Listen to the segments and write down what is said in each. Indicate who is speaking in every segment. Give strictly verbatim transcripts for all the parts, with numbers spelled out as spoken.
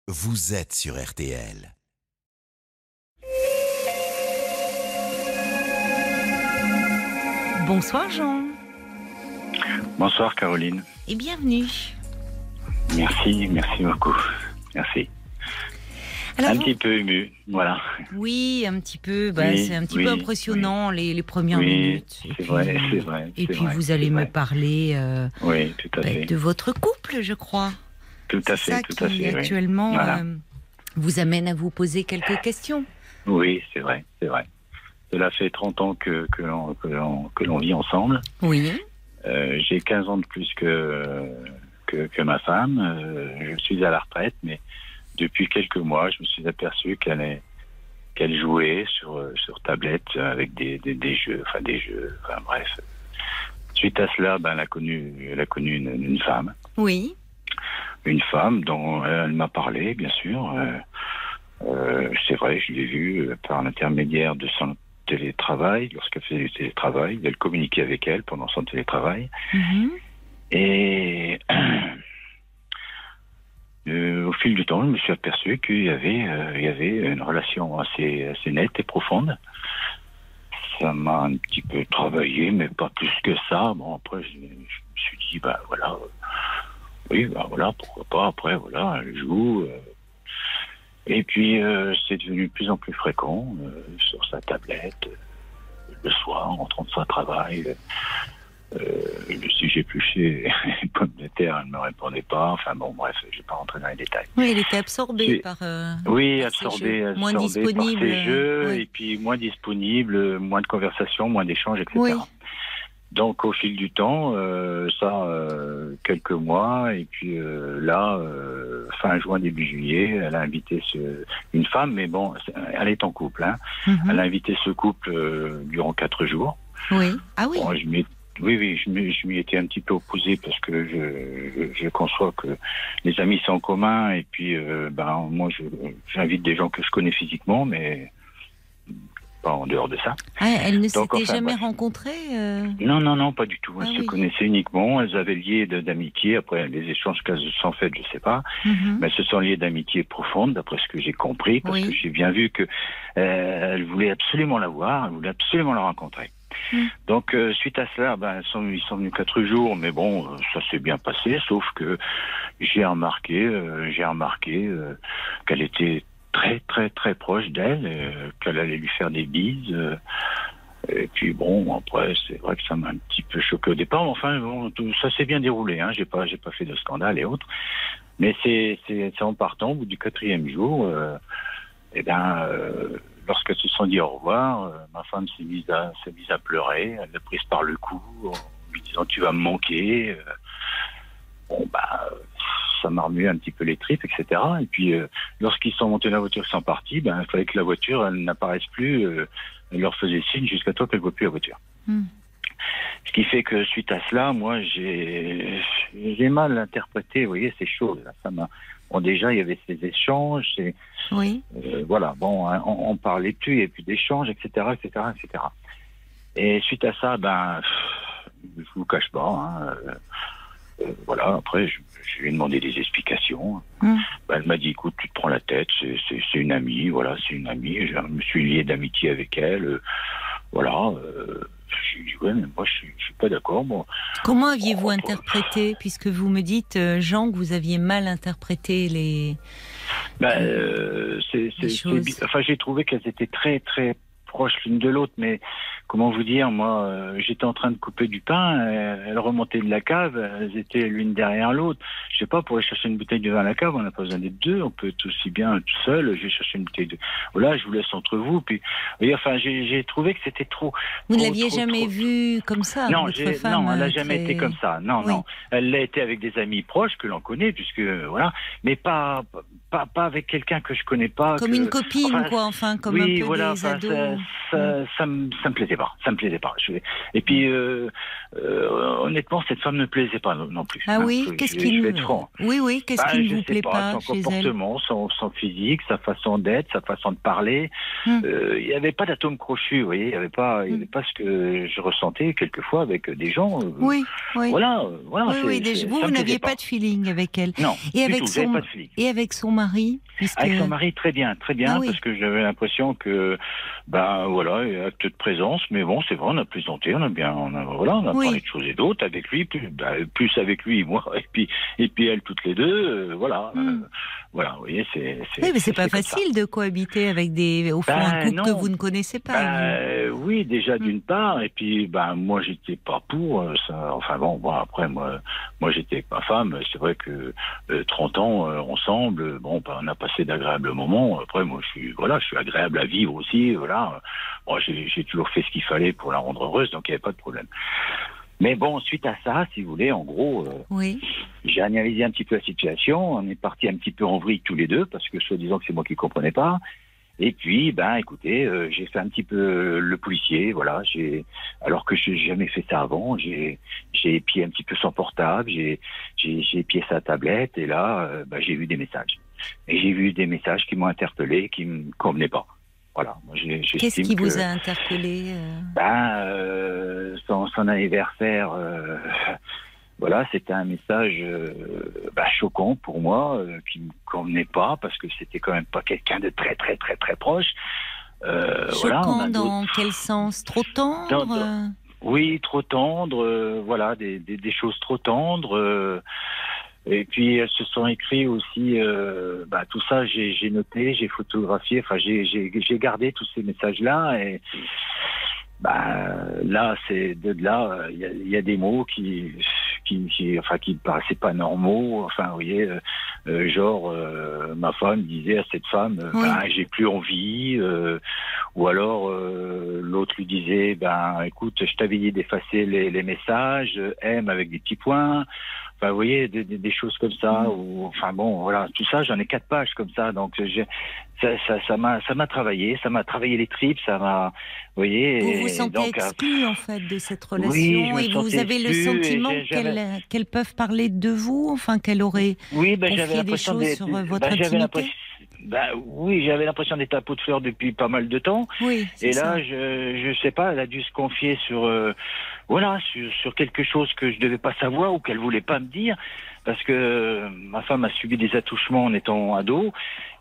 Speaker 1: vous êtes sur R T L.
Speaker 2: Bonsoir Jean.
Speaker 3: Bonsoir Caroline.
Speaker 2: Et bienvenue.
Speaker 3: Merci, merci beaucoup. Merci.
Speaker 2: Alors
Speaker 3: un
Speaker 2: vous...
Speaker 3: petit peu ému, voilà.
Speaker 2: Oui, un petit peu. Bah,
Speaker 3: oui,
Speaker 2: c'est un petit
Speaker 3: oui,
Speaker 2: peu impressionnant
Speaker 3: oui.
Speaker 2: les, les premières
Speaker 3: oui,
Speaker 2: minutes.
Speaker 3: C'est
Speaker 2: et puis,
Speaker 3: vrai, c'est vrai.
Speaker 2: Et
Speaker 3: c'est
Speaker 2: puis
Speaker 3: vrai,
Speaker 2: vous allez me
Speaker 3: vrai.
Speaker 2: parler euh,
Speaker 3: oui, tout à
Speaker 2: bah,
Speaker 3: fait.
Speaker 2: de votre couple, je crois.
Speaker 3: Tout à
Speaker 2: c'est
Speaker 3: fait,
Speaker 2: ça
Speaker 3: tout
Speaker 2: qui
Speaker 3: à fait.
Speaker 2: actuellement
Speaker 3: oui. Voilà.
Speaker 2: euh, vous amène à vous poser quelques questions.
Speaker 3: Oui, c'est vrai, c'est vrai. Cela fait trente ans que, que, l'on, que, l'on, que l'on vit ensemble.
Speaker 2: Oui.
Speaker 3: Euh, j'ai quinze ans de plus que, que, que ma femme. Euh, je suis à la retraite, mais depuis quelques mois, je me suis aperçu qu'elle, est, qu'elle jouait sur, sur tablette avec des, des, des jeux, enfin des jeux, enfin bref. Suite à cela, ben, elle a connu, elle a connu une, une femme.
Speaker 2: Oui.
Speaker 3: Une femme dont elle m'a parlé, bien sûr. Euh, euh, c'est vrai, je l'ai vue par l'intermédiaire de son télétravail, lorsqu'elle faisait du télétravail. Elle communiquait avec elle pendant son télétravail.
Speaker 2: Mm-hmm.
Speaker 3: Et euh, au fil du temps, je me suis aperçu qu'il y avait, euh, il y avait une relation assez, assez nette et profonde. Ça m'a un petit peu travaillé, mais pas plus que ça. Bon, après, je, je me suis dit, bah voilà, euh, oui, bah voilà, pourquoi pas. Après, voilà, elle joue. Euh, et puis, euh, c'est devenu de plus en plus fréquent euh, sur sa tablette, euh, le soir, en rentrant de son travail. Euh, si j'épluchais les pommes de terre, elle ne me répondait pas. Enfin bon, bref, je ne vais pas rentrer dans les détails.
Speaker 2: Oui, elle était absorbée
Speaker 3: C'est...
Speaker 2: par. Euh,
Speaker 3: oui,
Speaker 2: par
Speaker 3: absorbée, absorbée
Speaker 2: moins
Speaker 3: par
Speaker 2: disponible.
Speaker 3: ces jeux,
Speaker 2: Oui.
Speaker 3: et puis moins disponible, moins de conversation, moins d'échanges, et cetera.
Speaker 2: Oui.
Speaker 3: Donc au fil du temps, euh, ça, euh, quelques mois, et puis euh, là, euh, fin juin, début juillet, elle a invité ce, une femme, mais bon, elle est en couple, hein. Mm-hmm. Elle a invité ce couple euh, durant quatre jours.
Speaker 2: Oui. Ah oui.
Speaker 3: Bon, je m'y, oui, oui, je m'y, je m'y étais un petit peu opposé parce que je, je, je conçois que les amis sont en commun, et puis euh, ben moi, je, j'invite des gens que je connais physiquement, mais pas en dehors de ça.
Speaker 2: Ah, elles ne
Speaker 3: Donc,
Speaker 2: s'étaient
Speaker 3: enfin,
Speaker 2: jamais
Speaker 3: bref.
Speaker 2: rencontrées euh...
Speaker 3: Non, non, non, pas du tout. Elles
Speaker 2: ah,
Speaker 3: se
Speaker 2: oui.
Speaker 3: connaissaient uniquement. Elles avaient lié de, d'amitié. Après, les échanges qu'elles se sont faits, je sais pas.
Speaker 2: Mm-hmm.
Speaker 3: Mais elles se sont liées d'amitié profonde, d'après ce que j'ai compris, parce
Speaker 2: oui.
Speaker 3: que j'ai bien vu que euh, elle voulait absolument la voir, elle voulait absolument la rencontrer. Mm. Donc, euh, suite à cela, ben, ils sont, ils sont venus quatre jours, mais bon, euh, ça s'est bien passé, sauf que j'ai remarqué, euh, j'ai remarqué euh, qu'elle était très très très proche d'elle, euh, qu'elle allait lui faire des bises, euh, et puis bon, après c'est vrai que ça m'a un petit peu choqué au départ, mais enfin bon, tout, ça s'est bien déroulé, hein, j'ai pas j'ai pas fait de scandale et autres, mais c'est c'est, c'est en partant au bout du quatrième jour, euh, et ben euh, lorsqu'elles se sont dit au revoir, euh, ma femme s'est mise à s'est mise à pleurer, elle l'a prise par le cou en lui disant tu vas me manquer. euh, bon bah ça m'a remué un petit peu les tripes, et cetera. Et puis, euh, lorsqu'ils sont montés dans la voiture et sont partis, ben, il fallait que la voiture, elle n'apparaisse plus. Euh, elle leur faisait signe jusqu'à temps qu'elle ne voit plus la voiture. Mm. Ce qui fait que, suite à cela, moi, j'ai, j'ai mal interprété, vous voyez, ces choses. Ça m'a... Bon, déjà, il y avait ces échanges. C'est...
Speaker 2: Oui.
Speaker 3: Euh, voilà, bon, hein, on ne parlait plus, il n'y avait plus d'échanges, et cetera, et cetera, et cetera. Et suite à ça, ben, je ne vous le cache pas, hein, euh, Euh, voilà, après, je, je lui ai demandé des explications. Mmh. Ben, elle m'a dit, écoute, tu te prends la tête, c'est, c'est, c'est une amie, voilà, c'est une amie. Je me suis lié d'amitié avec elle. Euh, voilà. Euh, je lui ai dit, ouais, mais moi, je ne suis pas d'accord. Bon.
Speaker 2: Comment aviez-vous oh, interprété, puisque vous me dites, Jean, que vous aviez mal interprété les.
Speaker 3: Ben, euh, c'est, c'est, c'est, enfin, j'ai trouvé qu'elles étaient très, très proches l'une de l'autre, mais comment vous dire, moi, euh, j'étais en train de couper du pain, euh, elles remontaient de la cave, elles étaient l'une derrière l'autre. Je sais pas, pour aller chercher une bouteille de vin à la cave, on n'a pas besoin d'être deux, on peut être aussi bien tout seul, je vais chercher une bouteille de... Voilà, je vous laisse entre vous, puis... Et enfin, j'ai, j'ai trouvé que c'était trop...
Speaker 2: Vous
Speaker 3: trop,
Speaker 2: ne l'aviez
Speaker 3: trop,
Speaker 2: jamais
Speaker 3: trop...
Speaker 2: vu comme ça,
Speaker 3: non,
Speaker 2: votre
Speaker 3: j'ai...
Speaker 2: femme
Speaker 3: Non, elle n'a jamais
Speaker 2: très...
Speaker 3: été comme ça, non, oui. non. Elle l'a été avec des amis proches que l'on connaît, puisque, voilà, mais pas... Pas, pas avec quelqu'un que je connais pas.
Speaker 2: Comme
Speaker 3: que...
Speaker 2: une copine,
Speaker 3: enfin,
Speaker 2: quoi, enfin, comme
Speaker 3: oui,
Speaker 2: un peu
Speaker 3: voilà,
Speaker 2: des
Speaker 3: enfin,
Speaker 2: ados.
Speaker 3: Ça, ça, mmh. ça, me, ça me plaisait pas, ça me plaisait pas. Je... Et puis, euh, euh, honnêtement, cette femme ne me plaisait pas non, non plus.
Speaker 2: Ah
Speaker 3: hein.
Speaker 2: oui,
Speaker 3: je,
Speaker 2: qu'est-ce
Speaker 3: je,
Speaker 2: qui
Speaker 3: je
Speaker 2: ne...
Speaker 3: vais être franc.
Speaker 2: Oui, oui, qu'est-ce
Speaker 3: bah,
Speaker 2: qui ne
Speaker 3: je
Speaker 2: vous
Speaker 3: sais
Speaker 2: plaît
Speaker 3: pas,
Speaker 2: pas
Speaker 3: son
Speaker 2: chez
Speaker 3: comportement, son, son physique, sa façon d'être, sa façon de parler. Il mmh. euh, n'y avait pas d'atome crochu, vous voyez, il n'y avait pas, il y avait pas ce que je ressentais quelquefois avec des gens. Euh,
Speaker 2: oui, oui.
Speaker 3: Voilà, voilà.
Speaker 2: Oui,
Speaker 3: c'est,
Speaker 2: oui,
Speaker 3: c'est,
Speaker 2: vous, vous n'aviez pas. pas de feeling avec elle.
Speaker 3: Non,
Speaker 2: et
Speaker 3: du
Speaker 2: avec
Speaker 3: tout,
Speaker 2: son
Speaker 3: pas de feeling.
Speaker 2: Et avec son mari puisque...
Speaker 3: Avec son mari, très bien, très bien,
Speaker 2: ah, oui.
Speaker 3: parce que j'avais l'impression que, ben voilà, il y a acte de présence, mais bon, c'est vrai, on a plaisanté, on a bien, on a, voilà, on a
Speaker 2: oui.
Speaker 3: parlé de choses et d'autres avec lui, plus, ben, plus avec lui, moi, et puis, et puis elle, toutes les deux, euh, voilà, mm. euh, voilà, vous voyez, c'est... c'est
Speaker 2: oui, mais c'est, c'est pas
Speaker 3: c'est
Speaker 2: facile de cohabiter avec des, au fond, ben, un couple non. que vous ne connaissez pas.
Speaker 3: Ben, oui, déjà mm. d'une part, et puis, ben, moi, j'étais pas pour ça, enfin bon, bon après, moi, moi, j'étais avec ma femme, c'est vrai que euh, trente ans euh, ensemble, bon, ben, on a passé d'agréables moments. Après, moi, je suis, voilà, je suis agréable à vivre aussi, voilà. Bon, j'ai, j'ai toujours fait ce qu'il fallait pour la rendre heureuse, donc il n'y avait pas de problème. Mais bon, suite à ça, si vous voulez, en gros, euh,
Speaker 2: oui.
Speaker 3: j'ai analysé un petit peu la situation. On est partis un petit peu en vrille tous les deux, parce que soi-disant que c'est moi qui ne comprenais pas. Et puis, ben, écoutez, euh, j'ai fait un petit peu le policier, voilà. J'ai, alors que je n'ai jamais fait ça avant, j'ai, j'ai épié un petit peu son portable, j'ai, j'ai, j'ai épié sa tablette, et là, euh, ben, j'ai vu des messages. Et j'ai vu des messages qui m'ont interpellé, qui me convenaient pas. Voilà. Moi, j'ai,
Speaker 2: Qu'est-ce qui
Speaker 3: que,
Speaker 2: vous a interpellé euh...
Speaker 3: Ben, euh, son, son anniversaire. Euh, Voilà, c'était un message euh, bah, choquant pour moi, euh, qui me convenait pas, parce que c'était quand même pas quelqu'un de très très très très proche.
Speaker 2: Euh, choquant voilà, dans quel sens? Trop tendre dans, dans...
Speaker 3: Oui, trop tendre, euh, voilà, des, des, des choses trop tendres. Euh, et puis elles se sont écrites aussi, euh, bah, tout ça j'ai, j'ai noté, j'ai photographié, enfin j'ai, j'ai, j'ai gardé tous ces messages-là et... Bah, là, c'est de là, il y, y a des mots qui, qui, qui, enfin, qui paraissaient pas normaux. Enfin, vous voyez, euh, euh, genre, euh, ma femme disait à cette femme, euh, oui. ben, j'ai plus envie. Euh, ou alors, euh, l'autre lui disait, ben, écoute, je t'avais dit d'effacer les, les messages, aime avec des petits points. Enfin, vous voyez, des, des, des choses comme ça. Mmh. Ou, enfin bon, voilà, tout ça, j'en ai quatre pages comme ça. Donc, j'ai, ça, ça, ça m'a, ça m'a travaillé, ça m'a travaillé les tripes, ça m'a, vous voyez.
Speaker 2: Vous vous sentez
Speaker 3: donc,
Speaker 2: exclu en fait de cette relation,
Speaker 3: oui,
Speaker 2: et vous avez le sentiment qu'elles, qu'elles peuvent parler de vous, enfin qu'elles auraient
Speaker 3: oui, ben,
Speaker 2: confié des choses
Speaker 3: des,
Speaker 2: sur votre
Speaker 3: ben,
Speaker 2: intimité.
Speaker 3: Ben, oui, j'avais l'impression d'être à pot de fleurs depuis pas mal de temps.
Speaker 2: Oui, c'est
Speaker 3: et là,
Speaker 2: ça.
Speaker 3: je, je sais pas, elle a dû se confier sur, euh, voilà, sur, sur quelque chose que je devais pas savoir ou qu'elle voulait pas me dire, parce que euh, ma femme a subi des attouchements en étant ado,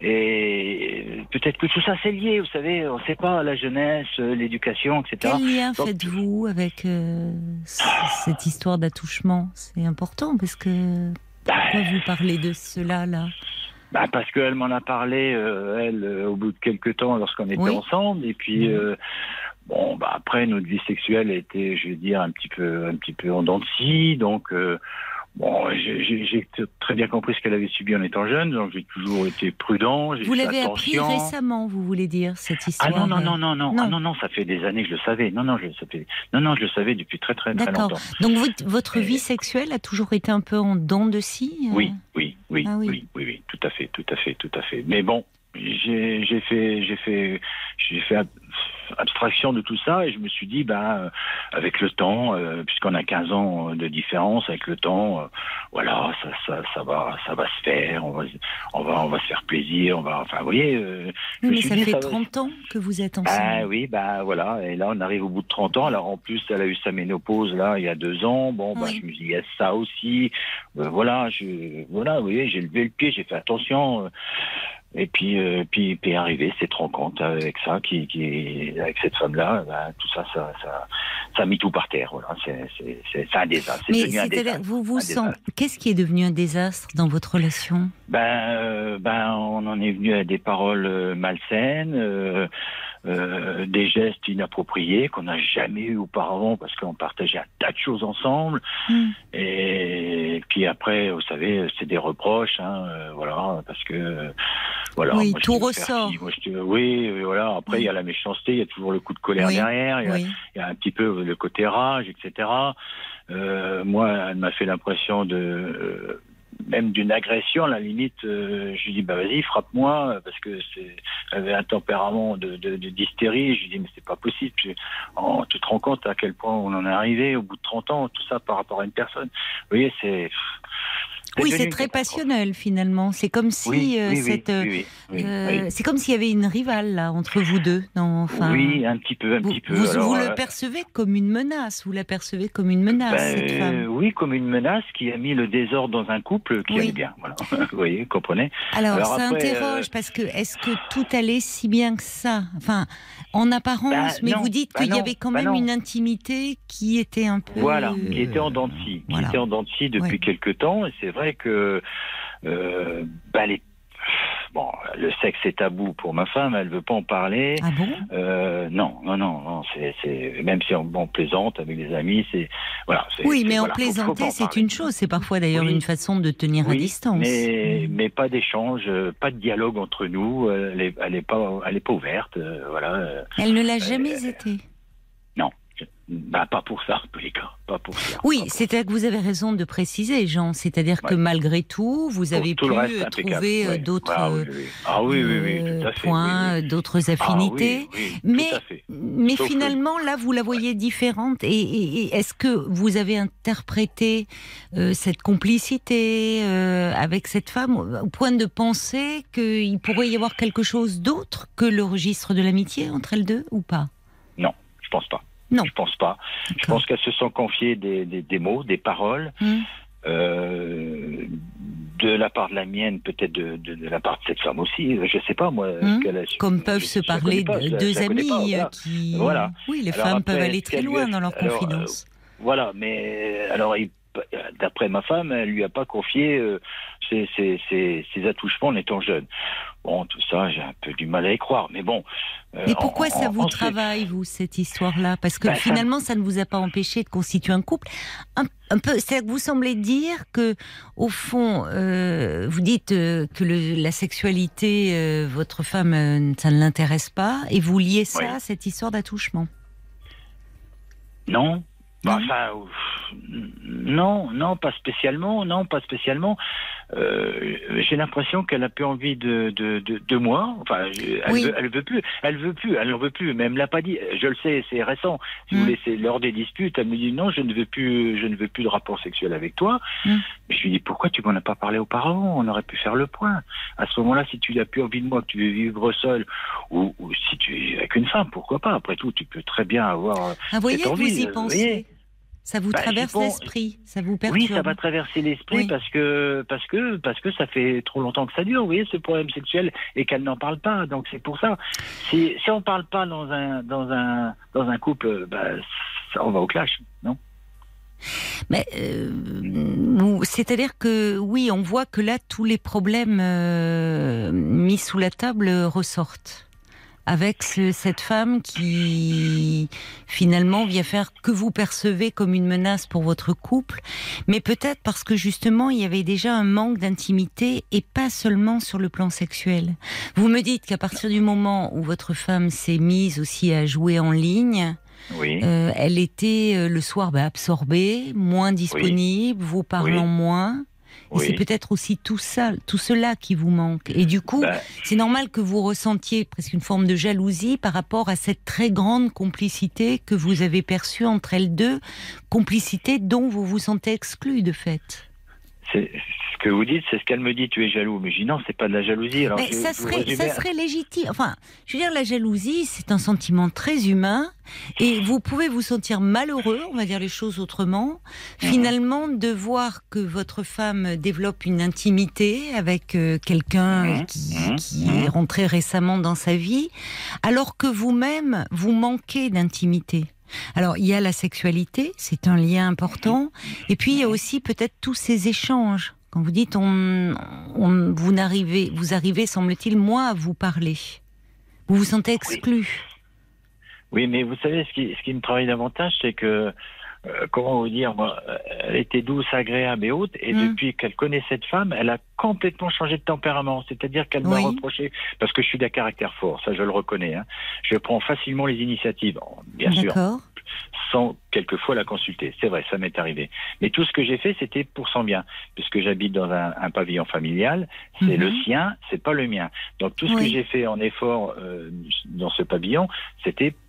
Speaker 3: et peut-être que tout ça c'est lié, vous savez, on sait pas, la jeunesse, l'éducation, et cetera.
Speaker 2: Quel lien
Speaker 3: Donc,
Speaker 2: faites-vous avec euh, cette histoire d'attouchement? C'est important, parce que pourquoi vous parlez de cela là?
Speaker 3: Bah parce qu'elle m'en a parlé, euh, elle, euh, au bout de quelques temps, lorsqu'on était oui. ensemble. Et puis, euh, bon, bah après, notre vie sexuelle a été, je vais dire, un petit peu, un petit peu en dents de scie. Donc, euh, bon, j'ai, j'ai, j'ai très bien compris ce qu'elle avait subi en étant jeune. Donc, j'ai toujours été prudent. J'ai
Speaker 2: vous
Speaker 3: fait
Speaker 2: l'avez
Speaker 3: attention.
Speaker 2: appris récemment, vous voulez dire, cette histoire?
Speaker 3: Ah non, non, non, non, non,
Speaker 2: non.
Speaker 3: Ah, non, non, ça fait des années que je le savais. Non, non, je le savais. Non, non, je le savais depuis très, très, très
Speaker 2: D'accord.
Speaker 3: longtemps.
Speaker 2: Donc, votre, votre vie sexuelle a toujours été un peu en dents de scie?
Speaker 3: Oui, oui, oui,
Speaker 2: ah, oui.
Speaker 3: oui, oui, oui, tout à fait, tout à fait, tout à fait. Mais bon, j'ai, j'ai fait, j'ai fait, j'ai fait abstraction de tout ça et je me suis dit, ben, avec le temps, euh, puisqu'on a quinze ans de différence, avec le temps, euh, voilà, ça, ça, ça va, ça va se faire. On va, on va, on va se faire plaisir. On va, enfin, vous voyez. Euh,
Speaker 2: oui, mais ça
Speaker 3: dit,
Speaker 2: fait
Speaker 3: ça
Speaker 2: trente
Speaker 3: va...
Speaker 2: ans que vous êtes ensemble.
Speaker 3: Ah oui, ben voilà. Et là, on arrive au bout de trente ans. Alors en plus, elle a eu sa ménopause là il y a deux ans. Bon, ben, oui. je me suis dit, il y a ça aussi. Euh, voilà, je, voilà, vous voyez, j'ai levé le pied, j'ai fait attention. Euh, Et puis, euh, puis, puis arrivé cette rencontre avec ça, qui, qui, avec cette femme-là, ben, tout ça, ça, ça, ça a mis tout par terre. Voilà, c'est, c'est, c'est, c'est un désastre. C'est
Speaker 2: Mais
Speaker 3: devenu un désastre.
Speaker 2: Vous vous sentez. Qu'est-ce qui est devenu un désastre dans votre relation?
Speaker 3: Ben, euh, ben, on en est venu à des paroles malsaines, euh, euh, des gestes inappropriés qu'on n'a jamais eu auparavant parce qu'on partageait un tas de choses ensemble. Mmh. Et puis après, vous savez, c'est des reproches, hein, euh, voilà, parce que. Voilà,
Speaker 2: oui,
Speaker 3: moi,
Speaker 2: tout ressort.
Speaker 3: Moi, je te... Oui, voilà. Après, il oui. y a la méchanceté, il y a toujours le coup de colère oui. derrière, il y, a, oui. il y a un petit peu le côté rage, et cetera. Euh, moi, elle m'a fait l'impression de... Euh, même d'une agression, à la limite, euh, je lui dis, bah vas-y, frappe-moi, parce que c'est, elle avait un tempérament de, de, de d'hystérie. Je lui dis, mais c'est pas possible. Je, oh, tu te rends compte à quel point on en est arrivé au bout de trente ans, tout ça par rapport à une personne. Vous voyez, c'est...
Speaker 2: Oui, c'est très passionnel finalement. C'est comme si
Speaker 3: oui,
Speaker 2: euh,
Speaker 3: oui,
Speaker 2: cette,
Speaker 3: oui, oui, oui,
Speaker 2: euh,
Speaker 3: oui.
Speaker 2: c'est comme s'il y avait une rivale là entre vous deux. Non, enfin,
Speaker 3: oui, un petit peu, un
Speaker 2: vous,
Speaker 3: petit peu.
Speaker 2: vous,
Speaker 3: Alors,
Speaker 2: vous
Speaker 3: euh,
Speaker 2: le percevez comme une menace. Vous la percevez comme une menace,
Speaker 3: ben,
Speaker 2: cette femme.
Speaker 3: euh, oui, comme une menace qui a mis le désordre dans un couple qui
Speaker 2: Oui.
Speaker 3: allait bien. Voilà. Vous voyez, comprenez.
Speaker 2: Alors,
Speaker 3: Alors
Speaker 2: ça
Speaker 3: après,
Speaker 2: interroge
Speaker 3: euh,
Speaker 2: parce que est-ce que tout allait si bien que ça? Enfin, en apparence,
Speaker 3: ben,
Speaker 2: mais
Speaker 3: non,
Speaker 2: vous dites
Speaker 3: ben
Speaker 2: qu'il y
Speaker 3: non,
Speaker 2: avait quand
Speaker 3: ben
Speaker 2: même
Speaker 3: non.
Speaker 2: une intimité qui était un peu.
Speaker 3: Voilà, qui était en dents de scie, qui
Speaker 2: Voilà.
Speaker 3: était en dents de scie depuis
Speaker 2: Oui.
Speaker 3: quelque temps. Et c'est vrai que euh, ben, les bon, le sexe est tabou pour ma femme, elle veut pas en parler.
Speaker 2: Ah bon?
Speaker 3: Euh, non, non, non, non, c'est, c'est même si on, bon, on plaisante avec des amis, c'est voilà. C'est,
Speaker 2: Oui,
Speaker 3: c'est,
Speaker 2: mais en
Speaker 3: voilà, faut- faut pas
Speaker 2: plaisanter,
Speaker 3: en
Speaker 2: c'est
Speaker 3: parler.
Speaker 2: une chose. C'est parfois d'ailleurs
Speaker 3: Oui.
Speaker 2: une façon de tenir à
Speaker 3: Oui,
Speaker 2: distance.
Speaker 3: mais
Speaker 2: Mm.
Speaker 3: mais pas d'échange, euh, pas de dialogue entre nous. euh, Elle est, elle est pas, elle est pas ouverte, euh, voilà. euh,
Speaker 2: Elle ne l'a jamais été.
Speaker 3: non, je- bah pas pour ça, en tous les cas, pas pour ça.
Speaker 2: Oui,
Speaker 3: pas pour
Speaker 2: c'est-à-dire que vous avez raison de préciser, Jean. C'est-à-dire que
Speaker 3: Ouais.
Speaker 2: malgré tout, vous
Speaker 3: Pour
Speaker 2: avez
Speaker 3: tout
Speaker 2: pu
Speaker 3: le reste,
Speaker 2: euh,
Speaker 3: impeccable.
Speaker 2: trouver euh,
Speaker 3: Ouais.
Speaker 2: d'autres
Speaker 3: Ah oui, oui, oui. Ah oui, oui, oui,
Speaker 2: euh,
Speaker 3: tout à fait.
Speaker 2: points,
Speaker 3: oui, oui.
Speaker 2: d'autres
Speaker 3: Ah
Speaker 2: affinités.
Speaker 3: oui, oui,
Speaker 2: mais
Speaker 3: tout à fait.
Speaker 2: mais
Speaker 3: Sauf
Speaker 2: finalement, là, vous la voyez différente. Et, et- et est-ce que vous avez interprété euh, cette complicité euh, avec cette femme au au point de penser qu'il pourrait y avoir quelque chose d'autre que le registre de l'amitié entre elles deux, ou pas?
Speaker 3: Non, je pense pas.
Speaker 2: Non.
Speaker 3: Je pense pas. Je
Speaker 2: D'accord.
Speaker 3: pense qu'elles se sont confiées des, des, des mots, des paroles,
Speaker 2: Hum.
Speaker 3: euh, de la part de la mienne, peut-être de, de, de la part de cette femme aussi. Je sais pas moi.
Speaker 2: Hum.
Speaker 3: ce qu'elle a-
Speaker 2: Comme
Speaker 3: je-
Speaker 2: peuvent
Speaker 3: je-
Speaker 2: se
Speaker 3: je la
Speaker 2: parler
Speaker 3: connais pas,
Speaker 2: de-
Speaker 3: je la-
Speaker 2: deux
Speaker 3: je la connais
Speaker 2: amis
Speaker 3: pas,
Speaker 2: euh,
Speaker 3: voilà.
Speaker 2: qui.
Speaker 3: Voilà.
Speaker 2: Oui, les
Speaker 3: Alors
Speaker 2: femmes
Speaker 3: après,
Speaker 2: peuvent aller
Speaker 3: ce
Speaker 2: très
Speaker 3: qu'elle lui
Speaker 2: loin
Speaker 3: a-
Speaker 2: dans leur
Speaker 3: alors,
Speaker 2: confidence.
Speaker 3: euh, voilà, mais alors il- d'après ma femme, elle lui a pas confié euh, ses, ses, ses, ses attouchements en étant jeune. Bon, tout ça, j'ai un peu du mal à y croire, mais bon. euh,
Speaker 2: Mais pourquoi
Speaker 3: en-
Speaker 2: ça
Speaker 3: en-
Speaker 2: vous
Speaker 3: ensuite-
Speaker 2: travaille, vous, cette histoire-là? Parce que
Speaker 3: Ben, ça-
Speaker 2: finalement, ça ne vous a pas empêché de constituer un couple. Un, un peu, c'est-à-dire que vous semblez dire que, au fond, euh, vous dites euh, que le, la sexualité, euh, votre femme, euh, ça ne l'intéresse pas, et vous liez ça
Speaker 3: Oui.
Speaker 2: à cette histoire d'attouchement.
Speaker 3: Non. Bah,
Speaker 2: Non.
Speaker 3: enfin, ouf, non, non, pas spécialement, non, pas spécialement. Euh, j'ai l'impression qu'elle a plus envie de de, de, de moi. Enfin, je- elle,
Speaker 2: Oui.
Speaker 3: veut, elle veut plus, elle veut plus, elle n'en veut plus. Mais elle me l'a pas dit. Je le sais, c'est récent. Si vous
Speaker 2: Mm.
Speaker 3: voulez, c'est lors des disputes, elle me dit non, je ne veux plus, je ne veux plus de rapport sexuel avec toi.
Speaker 2: Mm.
Speaker 3: Mais je lui dis pourquoi tu m'en as pas parlé auparavant? On aurait pu faire le point. À ce moment-là, si tu n'as plus envie de moi, que tu veux vivre seul, ou, ou si tu es avec une femme, pourquoi pas? Après tout, tu peux très bien avoir.
Speaker 2: Ah, vous voyez
Speaker 3: cette
Speaker 2: que
Speaker 3: envie,
Speaker 2: vous y
Speaker 3: euh,
Speaker 2: pensez.
Speaker 3: voyez.
Speaker 2: Ça vous
Speaker 3: Bah,
Speaker 2: traverse
Speaker 3: j'y pense.
Speaker 2: l'esprit, ça vous perturbe.
Speaker 3: Oui, ça va traverser l'esprit
Speaker 2: Oui.
Speaker 3: parce que parce que parce que ça fait trop longtemps que ça dure, vous voyez, ce problème sexuel, et qu'elle n'en parle pas. Donc c'est pour ça. Si si on parle pas dans un dans un dans un couple, bah, ça, on va au clash, non?
Speaker 2: Mais euh, ou- c'est-à-dire que oui, on voit que là tous les problèmes euh, mis sous la table ressortent. Avec ce- cette femme qui finalement vient faire que vous percevez comme une menace pour votre couple, mais peut-être parce que justement il y avait déjà un manque d'intimité et pas seulement sur le plan sexuel. Vous me dites qu'à partir du moment où votre femme s'est mise aussi à jouer en ligne,
Speaker 3: Oui.
Speaker 2: euh, elle était euh, le soir bah, absorbée, moins disponible, vous parlant
Speaker 3: Oui.
Speaker 2: moins. Et
Speaker 3: Oui.
Speaker 2: c'est peut-être aussi tout ça, tout cela qui vous manque. Et du coup,
Speaker 3: Bah,
Speaker 2: c'est normal que vous ressentiez presque une forme de jalousie par rapport à cette très grande complicité que vous avez perçue entre elles deux, complicité dont vous vous sentez exclu de fait.
Speaker 3: c'est ce que vous dites, c'est ce qu'elle me dit. Tu es jaloux, mais je dis non, c'est pas de la jalousie. Alors,
Speaker 2: Mais
Speaker 3: je-
Speaker 2: ça
Speaker 3: je vous
Speaker 2: serait,
Speaker 3: résume-
Speaker 2: ça serait légitime. Enfin, je veux dire, la jalousie, c'est un sentiment très humain, et vous pouvez vous sentir malheureux, on va dire les choses autrement, finalement, de voir que votre femme développe une intimité avec euh, quelqu'un
Speaker 3: Mhm.
Speaker 2: qui,
Speaker 3: Mhm.
Speaker 2: qui
Speaker 3: Mhm.
Speaker 2: est rentré récemment dans sa vie, alors que vous-même, vous manquez d'intimité. Alors, il y a la sexualité, c'est un lien important, et puis il y a aussi peut-être tous ces échanges. Quand vous dites, on, on, vous, n'arrivez, vous arrivez, semble-t-il, moins à vous parler. Vous vous sentez exclu.
Speaker 3: Oui, mais vous savez, ce qui, ce qui me travaille davantage, c'est que, euh, comment vous dire, moi, euh, elle était douce, agréable et haute, et
Speaker 2: Mm.
Speaker 3: depuis qu'elle connaît cette femme, elle a complètement changé de tempérament. C'est-à-dire qu'elle m'a
Speaker 2: Oui.
Speaker 3: reproché, parce que je suis d'un caractère fort, ça je le reconnais, hein. Je prends facilement les initiatives, bien sûr,
Speaker 2: D'accord.
Speaker 3: sans quelquefois la consulter. C'est vrai, ça m'est arrivé. Mais tout ce que j'ai fait, c'était pour son bien, puisque j'habite dans un, un pavillon familial, c'est
Speaker 2: Mhm.
Speaker 3: le sien, c'est pas le mien. Donc tout ce
Speaker 2: Oui.
Speaker 3: que j'ai fait en effort euh, dans ce pavillon, c'était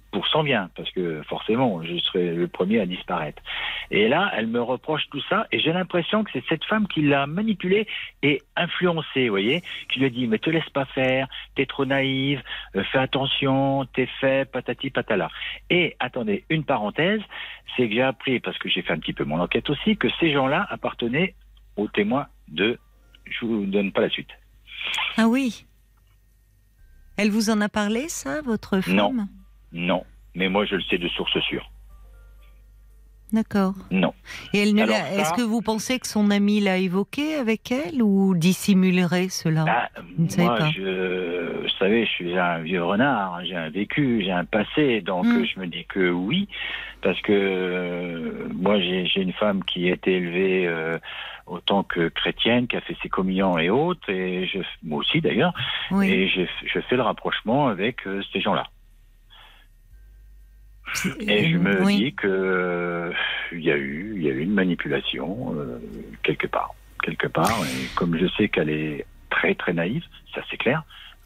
Speaker 3: pour son bien, parce que forcément, je serais le premier à disparaître. Et là, elle me reproche tout ça, et j'ai l'impression que c'est cette femme qui l'a manipulée et influencée, vous voyez, qui lui a dit, mais te laisse pas faire, t'es trop naïve, euh, fais attention, t'es fait, patati patala. Et, attendez, une parenthèse, c'est que j'ai appris, parce que j'ai fait un petit peu mon enquête aussi, que ces gens-là appartenaient aux témoins de... Je vous donne pas la suite.
Speaker 2: Ah oui. Elle vous en a parlé, ça, votre femme ?
Speaker 3: Non. Non, mais moi je le sais de source sûre.
Speaker 2: D'accord.
Speaker 3: Non.
Speaker 2: Et elle ne
Speaker 3: Alors
Speaker 2: l'a...
Speaker 3: ça...
Speaker 2: Est-ce que vous pensez que son ami l'a évoqué avec elle ou dissimulerait cela ?
Speaker 3: Ah,
Speaker 2: Vous ne savez
Speaker 3: moi,
Speaker 2: pas.
Speaker 3: je, vous savez, je suis un vieux renard, j'ai un vécu, j'ai un passé, donc
Speaker 2: Mm.
Speaker 3: je me dis que oui, parce que euh, moi j'ai, j'ai une femme qui a été élevée euh, autant que chrétienne, qui a fait ses communions et autres, et je, moi aussi d'ailleurs,
Speaker 2: Oui.
Speaker 3: et je, je fais le rapprochement avec euh, ces gens-là. Et je me
Speaker 2: oui.
Speaker 3: dis que euh, il y a eu, il y a eu une manipulation euh, quelque part, quelque part. Et comme je sais qu'elle est très très naïve, ça c'est clair,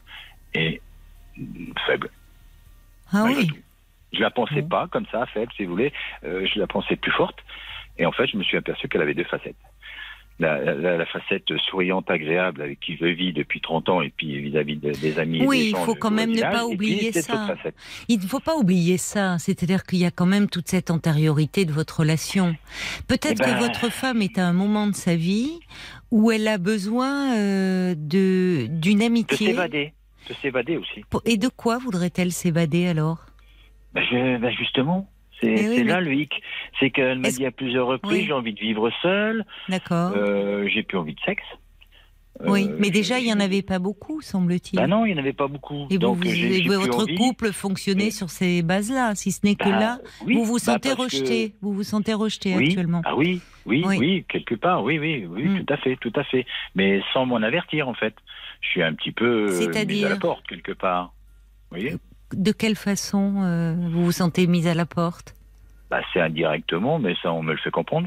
Speaker 3: et faible.
Speaker 2: Ah
Speaker 3: Malgré
Speaker 2: oui.
Speaker 3: tout. Je la pensais
Speaker 2: Bon.
Speaker 3: pas comme ça, faible, si vous voulez. Euh, je la pensais plus forte. Et en fait, je me suis aperçu qu'elle avait deux facettes. La, la, la facette souriante, agréable, avec qui je vis depuis trente ans, et puis vis-à-vis de- des amis et
Speaker 2: Oui,
Speaker 3: des
Speaker 2: il
Speaker 3: gens
Speaker 2: faut
Speaker 3: du
Speaker 2: quand même ne
Speaker 3: voisinage,
Speaker 2: pas
Speaker 3: et puis
Speaker 2: oublier
Speaker 3: cette
Speaker 2: ça.
Speaker 3: autre facette.
Speaker 2: Il ne faut pas oublier ça. C'est-à-dire qu'il y a quand même toute cette antériorité de votre relation. Peut-être
Speaker 3: Eh ben-
Speaker 2: que votre femme est à un moment de sa vie où elle a besoin euh, de d'une
Speaker 3: De
Speaker 2: amitié.
Speaker 3: s'évader, de s'évader aussi.
Speaker 2: Et de quoi voudrait-elle s'évader alors ?
Speaker 3: Ben, je, ben justement, c'est,
Speaker 2: Eh oui,
Speaker 3: c'est
Speaker 2: mais-
Speaker 3: là le hic. C'est qu'elle m'a
Speaker 2: Est-ce-
Speaker 3: dit à plusieurs reprises,
Speaker 2: Oui.
Speaker 3: j'ai envie de vivre seule,
Speaker 2: D'accord.
Speaker 3: euh, j'ai plus envie de sexe.
Speaker 2: oui,
Speaker 3: Euh,
Speaker 2: mais déjà,
Speaker 3: je-
Speaker 2: il n'y en avait pas beaucoup, semble-t-il.
Speaker 3: Ben non, il n'y en avait pas beaucoup.
Speaker 2: Et vous,
Speaker 3: Donc
Speaker 2: vous-
Speaker 3: j'ai,
Speaker 2: et
Speaker 3: j'ai plus
Speaker 2: votre
Speaker 3: envie.
Speaker 2: couple fonctionnait
Speaker 3: Et-
Speaker 2: sur ces bases-là, si ce n'est que
Speaker 3: Ben,
Speaker 2: là,
Speaker 3: oui,
Speaker 2: vous vous
Speaker 3: ben
Speaker 2: sentez
Speaker 3: parce que-
Speaker 2: rejeté. Vous vous sentez rejeté
Speaker 3: Oui,
Speaker 2: actuellement.
Speaker 3: ah oui, oui,
Speaker 2: Oui.
Speaker 3: oui, quelque part, oui, oui, oui,
Speaker 2: Mm.
Speaker 3: tout à fait, tout à fait. Mais sans m'en avertir, en fait. Je suis un petit peu euh,
Speaker 2: C'est-à-dire
Speaker 3: mis à la porte, quelque part. Vous voyez ?
Speaker 2: De quelle façon euh, vous vous sentez mise à la porte ?
Speaker 3: Ben, c'est indirectement, mais ça, on me le fait comprendre.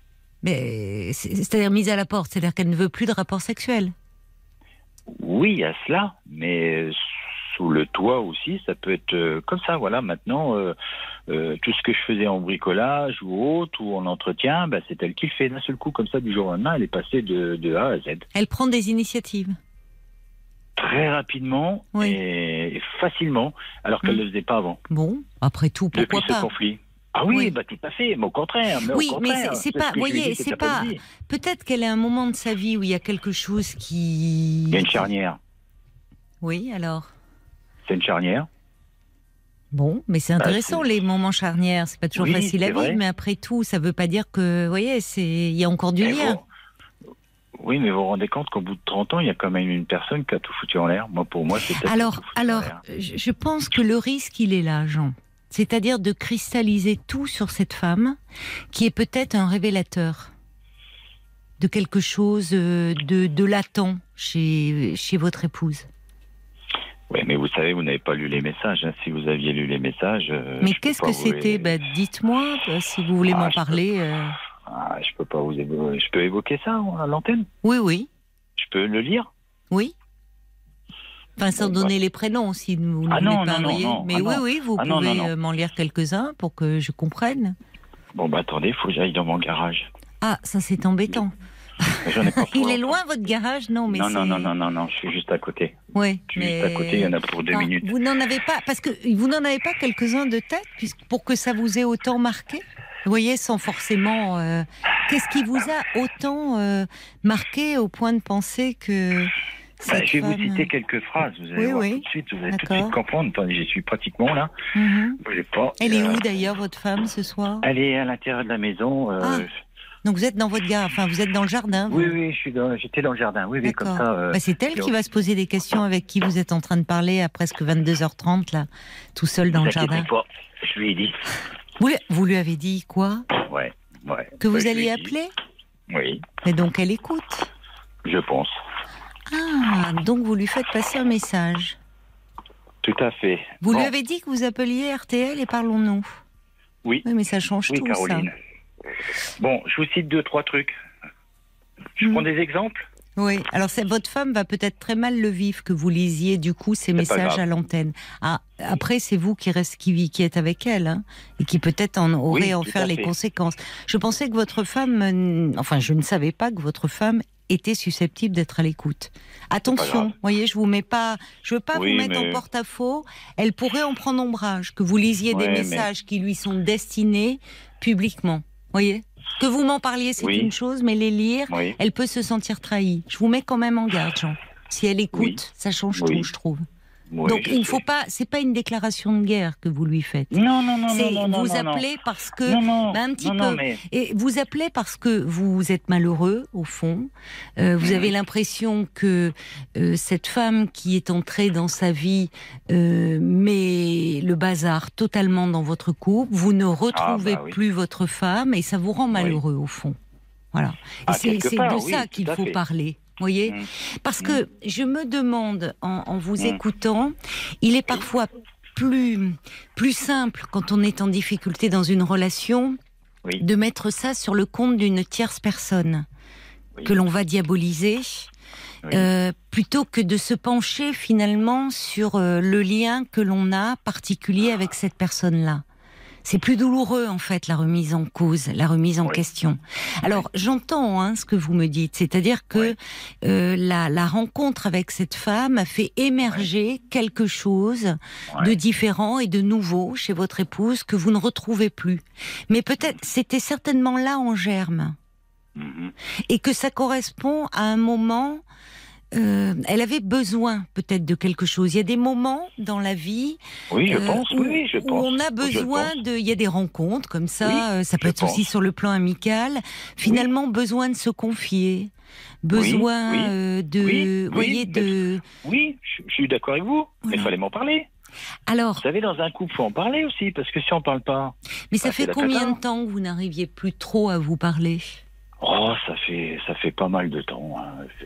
Speaker 2: Mais c'est- c'est-à-dire mise à la porte, c'est-à-dire qu'elle ne veut plus de rapport sexuel.
Speaker 3: Oui, il y a cela, mais sous le toit aussi, ça peut être euh, comme ça. Voilà, maintenant, euh, euh, tout ce que je faisais en bricolage ou autre, ou en entretien, ben, c'est elle qui le fait d'un seul coup, comme ça, du jour au lendemain, elle est passée de, de A à Z.
Speaker 2: Elle prend des initiatives.
Speaker 3: Très rapidement
Speaker 2: Oui.
Speaker 3: et facilement, alors qu'elle ne
Speaker 2: Mm.
Speaker 3: le faisait pas avant.
Speaker 2: Bon, après tout, pourquoi
Speaker 3: Depuis ce
Speaker 2: pas ?
Speaker 3: conflit. Ah oui,
Speaker 2: Oui.
Speaker 3: bah tout à fait, mais au contraire. Mais
Speaker 2: Oui,
Speaker 3: au
Speaker 2: mais
Speaker 3: contraire,
Speaker 2: c'est- c'est
Speaker 3: ce
Speaker 2: pas-
Speaker 3: que je lui ai
Speaker 2: voyez,
Speaker 3: dit cet
Speaker 2: c'est pas-
Speaker 3: après-midi.
Speaker 2: Peut-être qu'elle a un moment de sa vie où il y a quelque chose qui...
Speaker 3: Il y a une charnière.
Speaker 2: Oui, alors.
Speaker 3: C'est une charnière.
Speaker 2: Bon, mais c'est intéressant,
Speaker 3: c'est-
Speaker 2: les moments charnières. C'est pas toujours
Speaker 3: Oui,
Speaker 2: facile à
Speaker 3: c'est
Speaker 2: vivre,
Speaker 3: vrai.
Speaker 2: mais après tout, ça veut pas dire que, vous voyez, c'est... il y a encore du
Speaker 3: Et
Speaker 2: lien.
Speaker 3: vous- Oui, mais vous vous rendez compte qu'au bout de trente ans, il y a quand même une personne qui a tout foutu en l'air. Moi, pour moi, c'est peut-être
Speaker 2: Alors,
Speaker 3: tout foutu en
Speaker 2: alors,
Speaker 3: l'air.
Speaker 2: je je pense que le risque, il est là, Jean. C'est-à-dire de cristalliser tout sur cette femme, qui est peut-être un révélateur de quelque chose euh, de, de latent chez, chez votre épouse.
Speaker 3: Oui, mais vous savez, vous n'avez pas lu les messages. hein. Si vous aviez lu les messages... euh,
Speaker 2: Mais
Speaker 3: je peux
Speaker 2: qu'est-ce
Speaker 3: pas
Speaker 2: que
Speaker 3: vous
Speaker 2: c'était
Speaker 3: les-
Speaker 2: ben, dites-moi, euh, si vous voulez
Speaker 3: Ah,
Speaker 2: m'en
Speaker 3: je
Speaker 2: parler. euh.
Speaker 3: Ah, je peux pas vous évo- Je peux évoquer ça à l'antenne.
Speaker 2: Oui, oui,
Speaker 3: Je peux le lire.
Speaker 2: oui. Enfin, sans
Speaker 3: Bon,
Speaker 2: donner les prénoms, si vous ne
Speaker 3: Ah
Speaker 2: voulez
Speaker 3: non,
Speaker 2: pas,
Speaker 3: non, non,
Speaker 2: voyez.
Speaker 3: non.
Speaker 2: Mais
Speaker 3: Ah
Speaker 2: oui,
Speaker 3: non.
Speaker 2: oui, vous
Speaker 3: Ah non,
Speaker 2: pouvez
Speaker 3: non, non.
Speaker 2: euh, m'en lire quelques-uns pour que je comprenne.
Speaker 3: Bon, bah attendez, il faut que j'aille dans mon garage.
Speaker 2: Ah, ça c'est embêtant.
Speaker 3: J'en ai pas pour
Speaker 2: Il est
Speaker 3: longtemps.
Speaker 2: loin votre garage, non mais
Speaker 3: Non, non,
Speaker 2: c'est-
Speaker 3: non, non, non, non, je suis juste à côté.
Speaker 2: Oui,
Speaker 3: Je suis
Speaker 2: mais...
Speaker 3: juste à côté, il y en a pour deux
Speaker 2: Non,
Speaker 3: minutes.
Speaker 2: Vous n'en avez pas, parce que vous n'en avez pas quelques-uns de tête, puisque pour que ça vous ait autant marqué. Vous voyez, sans forcément. euh, Qu'est-ce qui vous a autant euh, marqué au point de penser que
Speaker 3: Bah,
Speaker 2: cette
Speaker 3: je vais
Speaker 2: femme...
Speaker 3: vous citer quelques phrases, vous allez
Speaker 2: Oui,
Speaker 3: voir
Speaker 2: oui.
Speaker 3: tout de suite, vous allez tout de
Speaker 2: D'accord.
Speaker 3: suite comprendre. Attendez, j'y suis pratiquement là.
Speaker 2: Mhm.
Speaker 3: Bougez pas.
Speaker 2: Elle est
Speaker 3: Euh,
Speaker 2: où d'ailleurs votre femme ce soir?
Speaker 3: Elle est à l'intérieur de la maison. euh,
Speaker 2: Ah, Donc vous êtes dans votre gare, enfin vous êtes dans le jardin. Vous.
Speaker 3: Oui, oui, je suis dans, j'étais dans le jardin. Oui, oui, comme
Speaker 2: D'accord.
Speaker 3: ça. euh,
Speaker 2: Bah, c'est elle
Speaker 3: puis
Speaker 2: qui
Speaker 3: on-
Speaker 2: va se poser des questions avec qui vous êtes en train de parler à presque vingt-deux heures trente là, tout seul dans
Speaker 3: vous
Speaker 2: le
Speaker 3: inquiétez
Speaker 2: jardin.
Speaker 3: pas, je lui ai dit.
Speaker 2: Vous, lui- vous lui avez dit quoi?
Speaker 3: Ouais, ouais.
Speaker 2: Que vous
Speaker 3: Ouais, je lui
Speaker 2: alliez
Speaker 3: ai dit.
Speaker 2: appeler?
Speaker 3: Oui,
Speaker 2: Et donc elle écoute.
Speaker 3: je pense.
Speaker 2: Ah, donc vous lui faites passer un message.
Speaker 3: Tout à fait.
Speaker 2: Vous
Speaker 3: Bon,
Speaker 2: lui avez dit que vous appeliez R T L et parlons-nous.
Speaker 3: Oui.
Speaker 2: Oui, mais ça change
Speaker 3: Oui,
Speaker 2: tout,
Speaker 3: Caroline. Bon, je vous cite deux, trois trucs. Je
Speaker 2: Mm.
Speaker 3: prends des exemples.
Speaker 2: ça. Oui, alors c'est, votre femme va peut-être très mal le vivre que vous lisiez du coup ces
Speaker 3: C'est pas
Speaker 2: messages
Speaker 3: grave.
Speaker 2: à l'antenne. Ah, après, c'est vous qui, reste, qui, qui êtes avec elle hein, et qui peut-être en aurait
Speaker 3: Oui,
Speaker 2: en
Speaker 3: tout
Speaker 2: faire
Speaker 3: à
Speaker 2: les
Speaker 3: fait.
Speaker 2: conséquences. Je pensais que votre femme, euh, enfin je ne savais pas que votre femme était susceptible d'être à l'écoute. Attention,
Speaker 3: grave.
Speaker 2: vous voyez, je vous mets pas, je veux pas
Speaker 3: Oui,
Speaker 2: vous mettre en
Speaker 3: mais-
Speaker 2: porte-à-faux. Elle pourrait en prendre ombrage, que vous lisiez des
Speaker 3: Ouais, mais-
Speaker 2: messages qui lui sont destinés publiquement. Voyez, que vous m'en parliez, c'est
Speaker 3: Oui.
Speaker 2: une chose, mais les lire,
Speaker 3: Oui.
Speaker 2: elle peut se sentir trahie. Je vous mets quand même en garde, Jean. Si elle écoute,
Speaker 3: Oui.
Speaker 2: ça change
Speaker 3: Oui.
Speaker 2: tout, je trouve.
Speaker 3: Oui,
Speaker 2: Donc
Speaker 3: je
Speaker 2: il ne
Speaker 3: sais.
Speaker 2: faut pas, c'est pas une déclaration de guerre que vous lui faites.
Speaker 3: Non, non, non,
Speaker 2: C'est
Speaker 3: non, non,
Speaker 2: vous
Speaker 3: non, non.
Speaker 2: appelez parce que
Speaker 3: Non, non,
Speaker 2: ben, un petit
Speaker 3: non,
Speaker 2: peu
Speaker 3: non, mais-
Speaker 2: et vous appelez parce que vous êtes malheureux au fond. Euh, vous
Speaker 3: Mhm.
Speaker 2: avez l'impression que euh, cette femme qui est entrée dans sa vie euh, met le bazar totalement dans votre couple. Vous ne retrouvez
Speaker 3: Ah, bah oui.
Speaker 2: plus votre femme et ça vous rend malheureux au fond. Voilà. Et
Speaker 3: Ah,
Speaker 2: c'est
Speaker 3: quelque
Speaker 2: c'est
Speaker 3: part,
Speaker 2: de
Speaker 3: oui,
Speaker 2: ça
Speaker 3: tout
Speaker 2: qu'il
Speaker 3: à
Speaker 2: faut
Speaker 3: fait.
Speaker 2: parler. Voyez,
Speaker 3: Mm.
Speaker 2: parce que je me demande en, en vous
Speaker 3: Mm.
Speaker 2: écoutant, il est parfois plus plus simple quand on est en difficulté dans une relation
Speaker 3: Oui.
Speaker 2: de mettre ça sur le compte d'une tierce personne
Speaker 3: Oui.
Speaker 2: que l'on va diaboliser,
Speaker 3: Oui.
Speaker 2: euh, plutôt que de se pencher finalement sur euh, le lien que l'on a particulier avec cette personne-là. C'est plus douloureux en fait la remise en cause, la remise en
Speaker 3: Oui.
Speaker 2: question. Alors j'entends hein, ce que vous me dites, c'est-à-dire que euh, la, la rencontre avec cette femme a fait émerger quelque chose
Speaker 3: Ouais.
Speaker 2: de différent et de nouveau chez votre épouse que vous ne retrouvez plus. Mais peut-être c'était certainement là en germe
Speaker 3: Mhm.
Speaker 2: et que ça correspond à un moment. Euh, elle avait besoin peut-être de quelque chose. Il y a des moments dans la vie
Speaker 3: Oui, je
Speaker 2: euh,
Speaker 3: pense,
Speaker 2: où,
Speaker 3: oui, oui, je
Speaker 2: où
Speaker 3: pense.
Speaker 2: on a
Speaker 3: Je
Speaker 2: besoin
Speaker 3: pense.
Speaker 2: de. Il y a des rencontres comme ça.
Speaker 3: Oui,
Speaker 2: euh, ça peut
Speaker 3: je
Speaker 2: être aussi
Speaker 3: pense.
Speaker 2: sur le plan amical. Finalement, besoin de se confier, besoin
Speaker 3: oui,
Speaker 2: euh, de,
Speaker 3: oui,
Speaker 2: vous voyez,
Speaker 3: oui,
Speaker 2: de.
Speaker 3: Oui, je, je suis d'accord avec vous, mais il
Speaker 2: Voilà.
Speaker 3: fallait m'en parler.
Speaker 2: Alors,
Speaker 3: Vous savez, dans un couple, faut en parler aussi, parce que si on parle pas...
Speaker 2: mais ça
Speaker 3: bah, c'est
Speaker 2: fait
Speaker 3: la
Speaker 2: combien
Speaker 3: cata.
Speaker 2: de temps que vous n'arriviez plus trop à vous parler?
Speaker 3: Oh, ça fait, ça fait pas mal de temps. Hein. Je-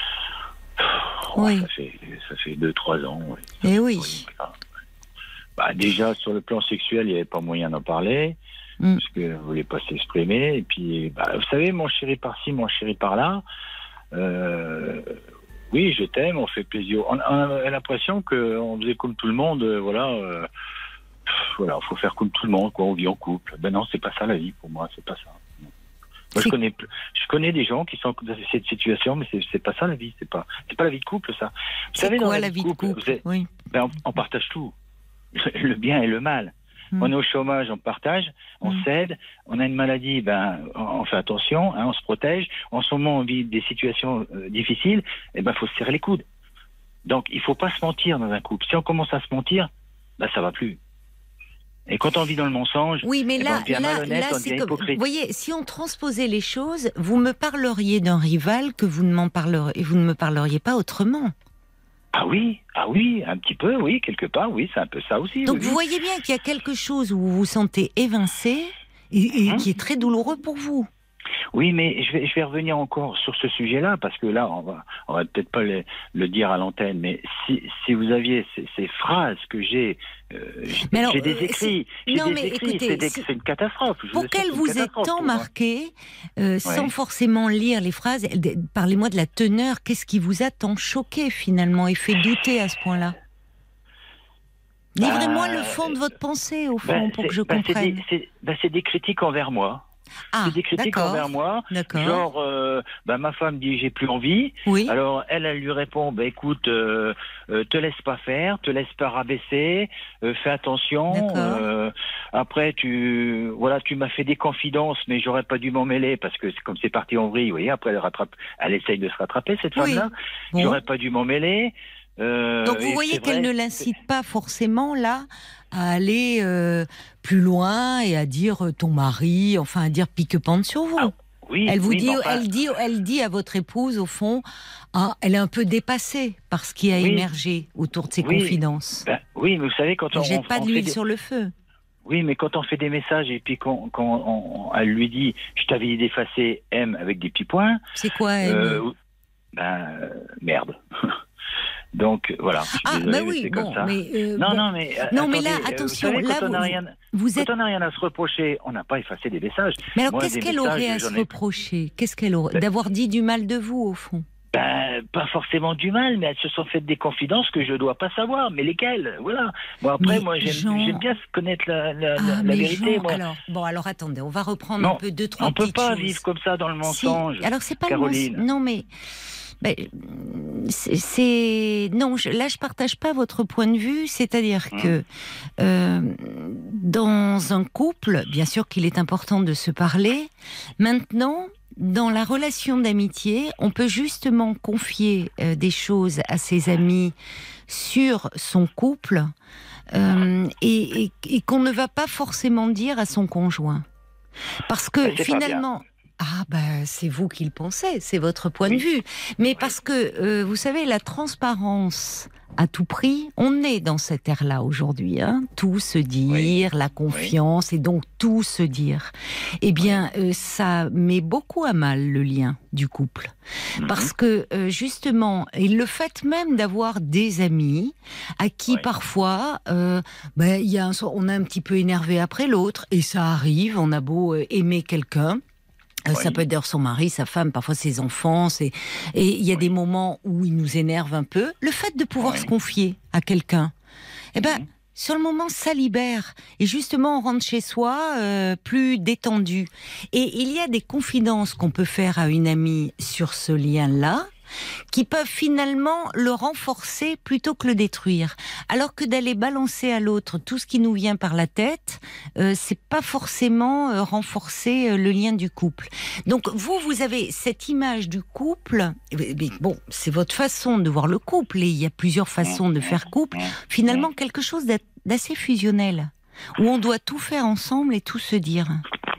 Speaker 3: Oh,
Speaker 2: Oui.
Speaker 3: ça fait, ça fait deux, trois ans. Oui.
Speaker 2: Eh oui.
Speaker 3: Voilà. Bah, déjà, sur le plan sexuel, il n'y avait pas moyen d'en parler,
Speaker 2: Mm.
Speaker 3: parce que ne voulait pas s'exprimer. Et puis, bah, vous savez, mon chéri par-ci, mon chéri par-là, euh, oui, je t'aime, on fait plaisir. On, on a l'impression qu'on faisait comme tout le monde, euh, voilà. Euh, voilà, faut faire comme tout le monde, quoi. On vit en couple. Ben non, c'est pas ça la vie pour moi, c'est pas ça. Moi, je
Speaker 2: C'est-
Speaker 3: connais, je connais des gens qui sont dans cette situation, mais c'est, c'est pas ça la vie, c'est pas, c'est pas la vie de couple, ça. Vous
Speaker 2: C'est
Speaker 3: savez, dans
Speaker 2: quoi la vie de couple?
Speaker 3: vous êtes-
Speaker 2: Oui.
Speaker 3: ben, on, on partage tout, le bien et le mal.
Speaker 2: Mm.
Speaker 3: On est au chômage, on partage, on
Speaker 2: Mm.
Speaker 3: s'aide. On a une maladie, ben, on, on fait attention, hein, on se protège. En ce moment, on vit des situations euh, difficiles, et ben, faut se serrer les coudes. Donc, il faut pas se mentir dans un couple. Si on commence à se mentir, ben, ça va plus. Et quand on vit dans le mensonge,
Speaker 2: Oui, mais
Speaker 3: eh ben,
Speaker 2: là,
Speaker 3: on devient
Speaker 2: là,
Speaker 3: malhonnête,
Speaker 2: là,
Speaker 3: on
Speaker 2: c'est
Speaker 3: devient
Speaker 2: comme. Vous
Speaker 3: hypocrite.
Speaker 2: voyez, si on transposait les choses, vous me parleriez d'un rival que vous ne m'en parleriez, vous ne me parleriez pas autrement.
Speaker 3: Ah oui, ah oui, un petit peu, oui, quelque part, oui, c'est un peu ça aussi.
Speaker 2: Donc
Speaker 3: oui,
Speaker 2: vous
Speaker 3: oui.
Speaker 2: voyez bien qu'il y a quelque chose où vous vous sentez évincé et, et
Speaker 3: Hein
Speaker 2: qui est très douloureux pour vous.
Speaker 3: Oui, mais je vais, je vais revenir encore sur ce sujet-là, parce que là, on va, on va peut-être pas le, le dire à l'antenne, mais si, si vous aviez ces, ces phrases que j'ai, euh, j'ai
Speaker 2: Mais alors,
Speaker 3: j'ai des
Speaker 2: euh,
Speaker 3: écrits,
Speaker 2: c'est-
Speaker 3: j'ai
Speaker 2: non,
Speaker 3: des
Speaker 2: mais
Speaker 3: écrits,
Speaker 2: écoutez,
Speaker 3: c'est, des-
Speaker 2: si-
Speaker 3: c'est une catastrophe. Je
Speaker 2: Pour
Speaker 3: vous assure,
Speaker 2: qu'elle
Speaker 3: c'est une
Speaker 2: vous ait
Speaker 3: catastrophe
Speaker 2: tant
Speaker 3: pour moi.
Speaker 2: marqué, euh, sans
Speaker 3: Ouais.
Speaker 2: forcément lire les phrases, de- parlez-moi de la teneur. Qu'est-ce qui vous a tant choqué finalement et fait douter à ce point-là? Livrez-moi
Speaker 3: Bah,
Speaker 2: le fond de votre pensée, au fond,
Speaker 3: Bah,
Speaker 2: pour
Speaker 3: c'est-
Speaker 2: que je
Speaker 3: bah, c'est
Speaker 2: comprenne.
Speaker 3: des, c'est, bah, c'est des critiques envers moi.
Speaker 2: Ah,
Speaker 3: c'est des critiques
Speaker 2: d'accord.
Speaker 3: envers moi.
Speaker 2: D'accord.
Speaker 3: Genre, euh, bah, ma femme dit j'ai plus envie.
Speaker 2: Oui.
Speaker 3: Alors elle, elle lui répond, bah écoute, euh, euh, te laisse pas faire, te laisse pas rabaisser, euh, fais attention.
Speaker 2: D'accord.
Speaker 3: euh, après tu, voilà, tu m'as fait des confidences, mais j'aurais pas dû m'en mêler parce que c'est comme c'est parti en vrille, vous voyez. Après elle rattrape, elle essaye de se rattraper cette
Speaker 2: Oui.
Speaker 3: femme-là.
Speaker 2: Bon.
Speaker 3: J'aurais pas dû m'en mêler. Euh,
Speaker 2: Donc vous
Speaker 3: et
Speaker 2: voyez
Speaker 3: c'est
Speaker 2: qu'elle
Speaker 3: vrai,
Speaker 2: ne l'incite pas forcément là à aller euh, plus loin et à dire euh, ton mari, enfin à dire pique-pente sur vous.
Speaker 3: Ah, oui,
Speaker 2: elle vous
Speaker 3: oui,
Speaker 2: dit,
Speaker 3: mais enfin,
Speaker 2: elle dit, elle dit à votre épouse au fond, ah, elle est un peu dépassée par ce qui a
Speaker 3: Oui.
Speaker 2: émergé autour de ses
Speaker 3: Oui.
Speaker 2: confidences.
Speaker 3: ben, oui, mais vous savez quand
Speaker 2: Elle
Speaker 3: on,
Speaker 2: jette
Speaker 3: on-
Speaker 2: pas
Speaker 3: on
Speaker 2: de
Speaker 3: fait
Speaker 2: l'huile
Speaker 3: des-
Speaker 2: sur le feu.
Speaker 3: Oui, mais quand on fait des messages et puis qu'on, qu'on- on- on- elle lui dit je t'avais dit d'effacer M avec des petits points,
Speaker 2: C'est quoi elle
Speaker 3: euh, ben euh, merde. Donc voilà. Je suis
Speaker 2: Ah
Speaker 3: désolé,
Speaker 2: bah
Speaker 3: mais
Speaker 2: oui,
Speaker 3: c'est
Speaker 2: bon,
Speaker 3: comme ça.
Speaker 2: mais euh,
Speaker 3: Non,
Speaker 2: bon.
Speaker 3: non, mais euh,
Speaker 2: Non, mais
Speaker 3: attendez,
Speaker 2: là,
Speaker 3: euh,
Speaker 2: attention,
Speaker 3: vous savez,
Speaker 2: là,
Speaker 3: quand on n'a
Speaker 2: vous-
Speaker 3: rien,
Speaker 2: vous êtes.
Speaker 3: quand on n'a rien à se reprocher, on n'a pas effacé des messages.
Speaker 2: Mais alors,
Speaker 3: Moi,
Speaker 2: qu'est-ce
Speaker 3: des
Speaker 2: qu'elle
Speaker 3: messages,
Speaker 2: aurait à
Speaker 3: j'en
Speaker 2: se
Speaker 3: ai-
Speaker 2: reprocher? Qu'est-ce qu'elle aurait
Speaker 3: Ben-
Speaker 2: d'avoir dit du mal de vous au fond?
Speaker 3: Ben, pas forcément du mal, mais elles se sont faites des confidences que je ne dois pas savoir. Mais lesquelles? Voilà. Bon, après,
Speaker 2: mais
Speaker 3: moi, j'aime,
Speaker 2: Jean...
Speaker 3: j'aime bien connaître la, la,
Speaker 2: ah,
Speaker 3: la, la vérité.
Speaker 2: Jean,
Speaker 3: Moi.
Speaker 2: Alors, bon, alors attendez, on va reprendre
Speaker 3: non,
Speaker 2: un peu deux, trois
Speaker 3: on
Speaker 2: petites
Speaker 3: peut pas
Speaker 2: choses.
Speaker 3: vivre comme ça dans le mensonge.
Speaker 2: Si. Alors, c'est pas
Speaker 3: Caroline.
Speaker 2: le mensonge. Non, mais. Ben, c'est, c'est non. Je, là, je partage pas votre point de vue. C'est-à-dire hum. que euh, dans un couple, bien sûr qu'il est important de se parler. Maintenant, dans la relation d'amitié, on peut justement confier euh, des choses à ses amis sur son couple euh, et, et, et qu'on ne va pas forcément dire à son conjoint, parce que finalement. Ah ben c'est vous qui le pensez, c'est votre point oui. de vue. Mais oui. parce que euh, vous savez, la transparence à tout prix, on est dans cette ère-là aujourd'hui. Hein, tout se dire, oui. la confiance oui. et donc tout se dire. Eh bien, oui. euh, ça met beaucoup à mal le lien du couple, mm-hmm. parce que euh, justement, et le fait même d'avoir des amis à qui oui. parfois, euh, ben il y a un, on a un petit peu énervé après l'autre, et ça arrive. On a beau euh, aimer quelqu'un. Oui. Ça peut être d'ailleurs son mari, sa femme, parfois ses enfants. C'est... Et il y a oui. des moments où il nous énerve un peu. Le fait de pouvoir oui. se confier à quelqu'un, eh ben, mmh. sur le moment, ça libère. Et justement, on rentre chez soi euh, plus détendu. Et il y a des confidences qu'on peut faire à une amie sur ce lien-là, qui peuvent finalement le renforcer plutôt que le détruire. Alors que d'aller balancer à l'autre tout ce qui nous vient par la tête, euh, c'est pas forcément euh, renforcer euh, le lien du couple. Donc vous, vous avez cette image du couple, mais bon, c'est votre façon de voir le couple, et il y a plusieurs façons de faire couple, finalement quelque chose d'assez fusionnel, où on doit tout faire ensemble et tout se dire.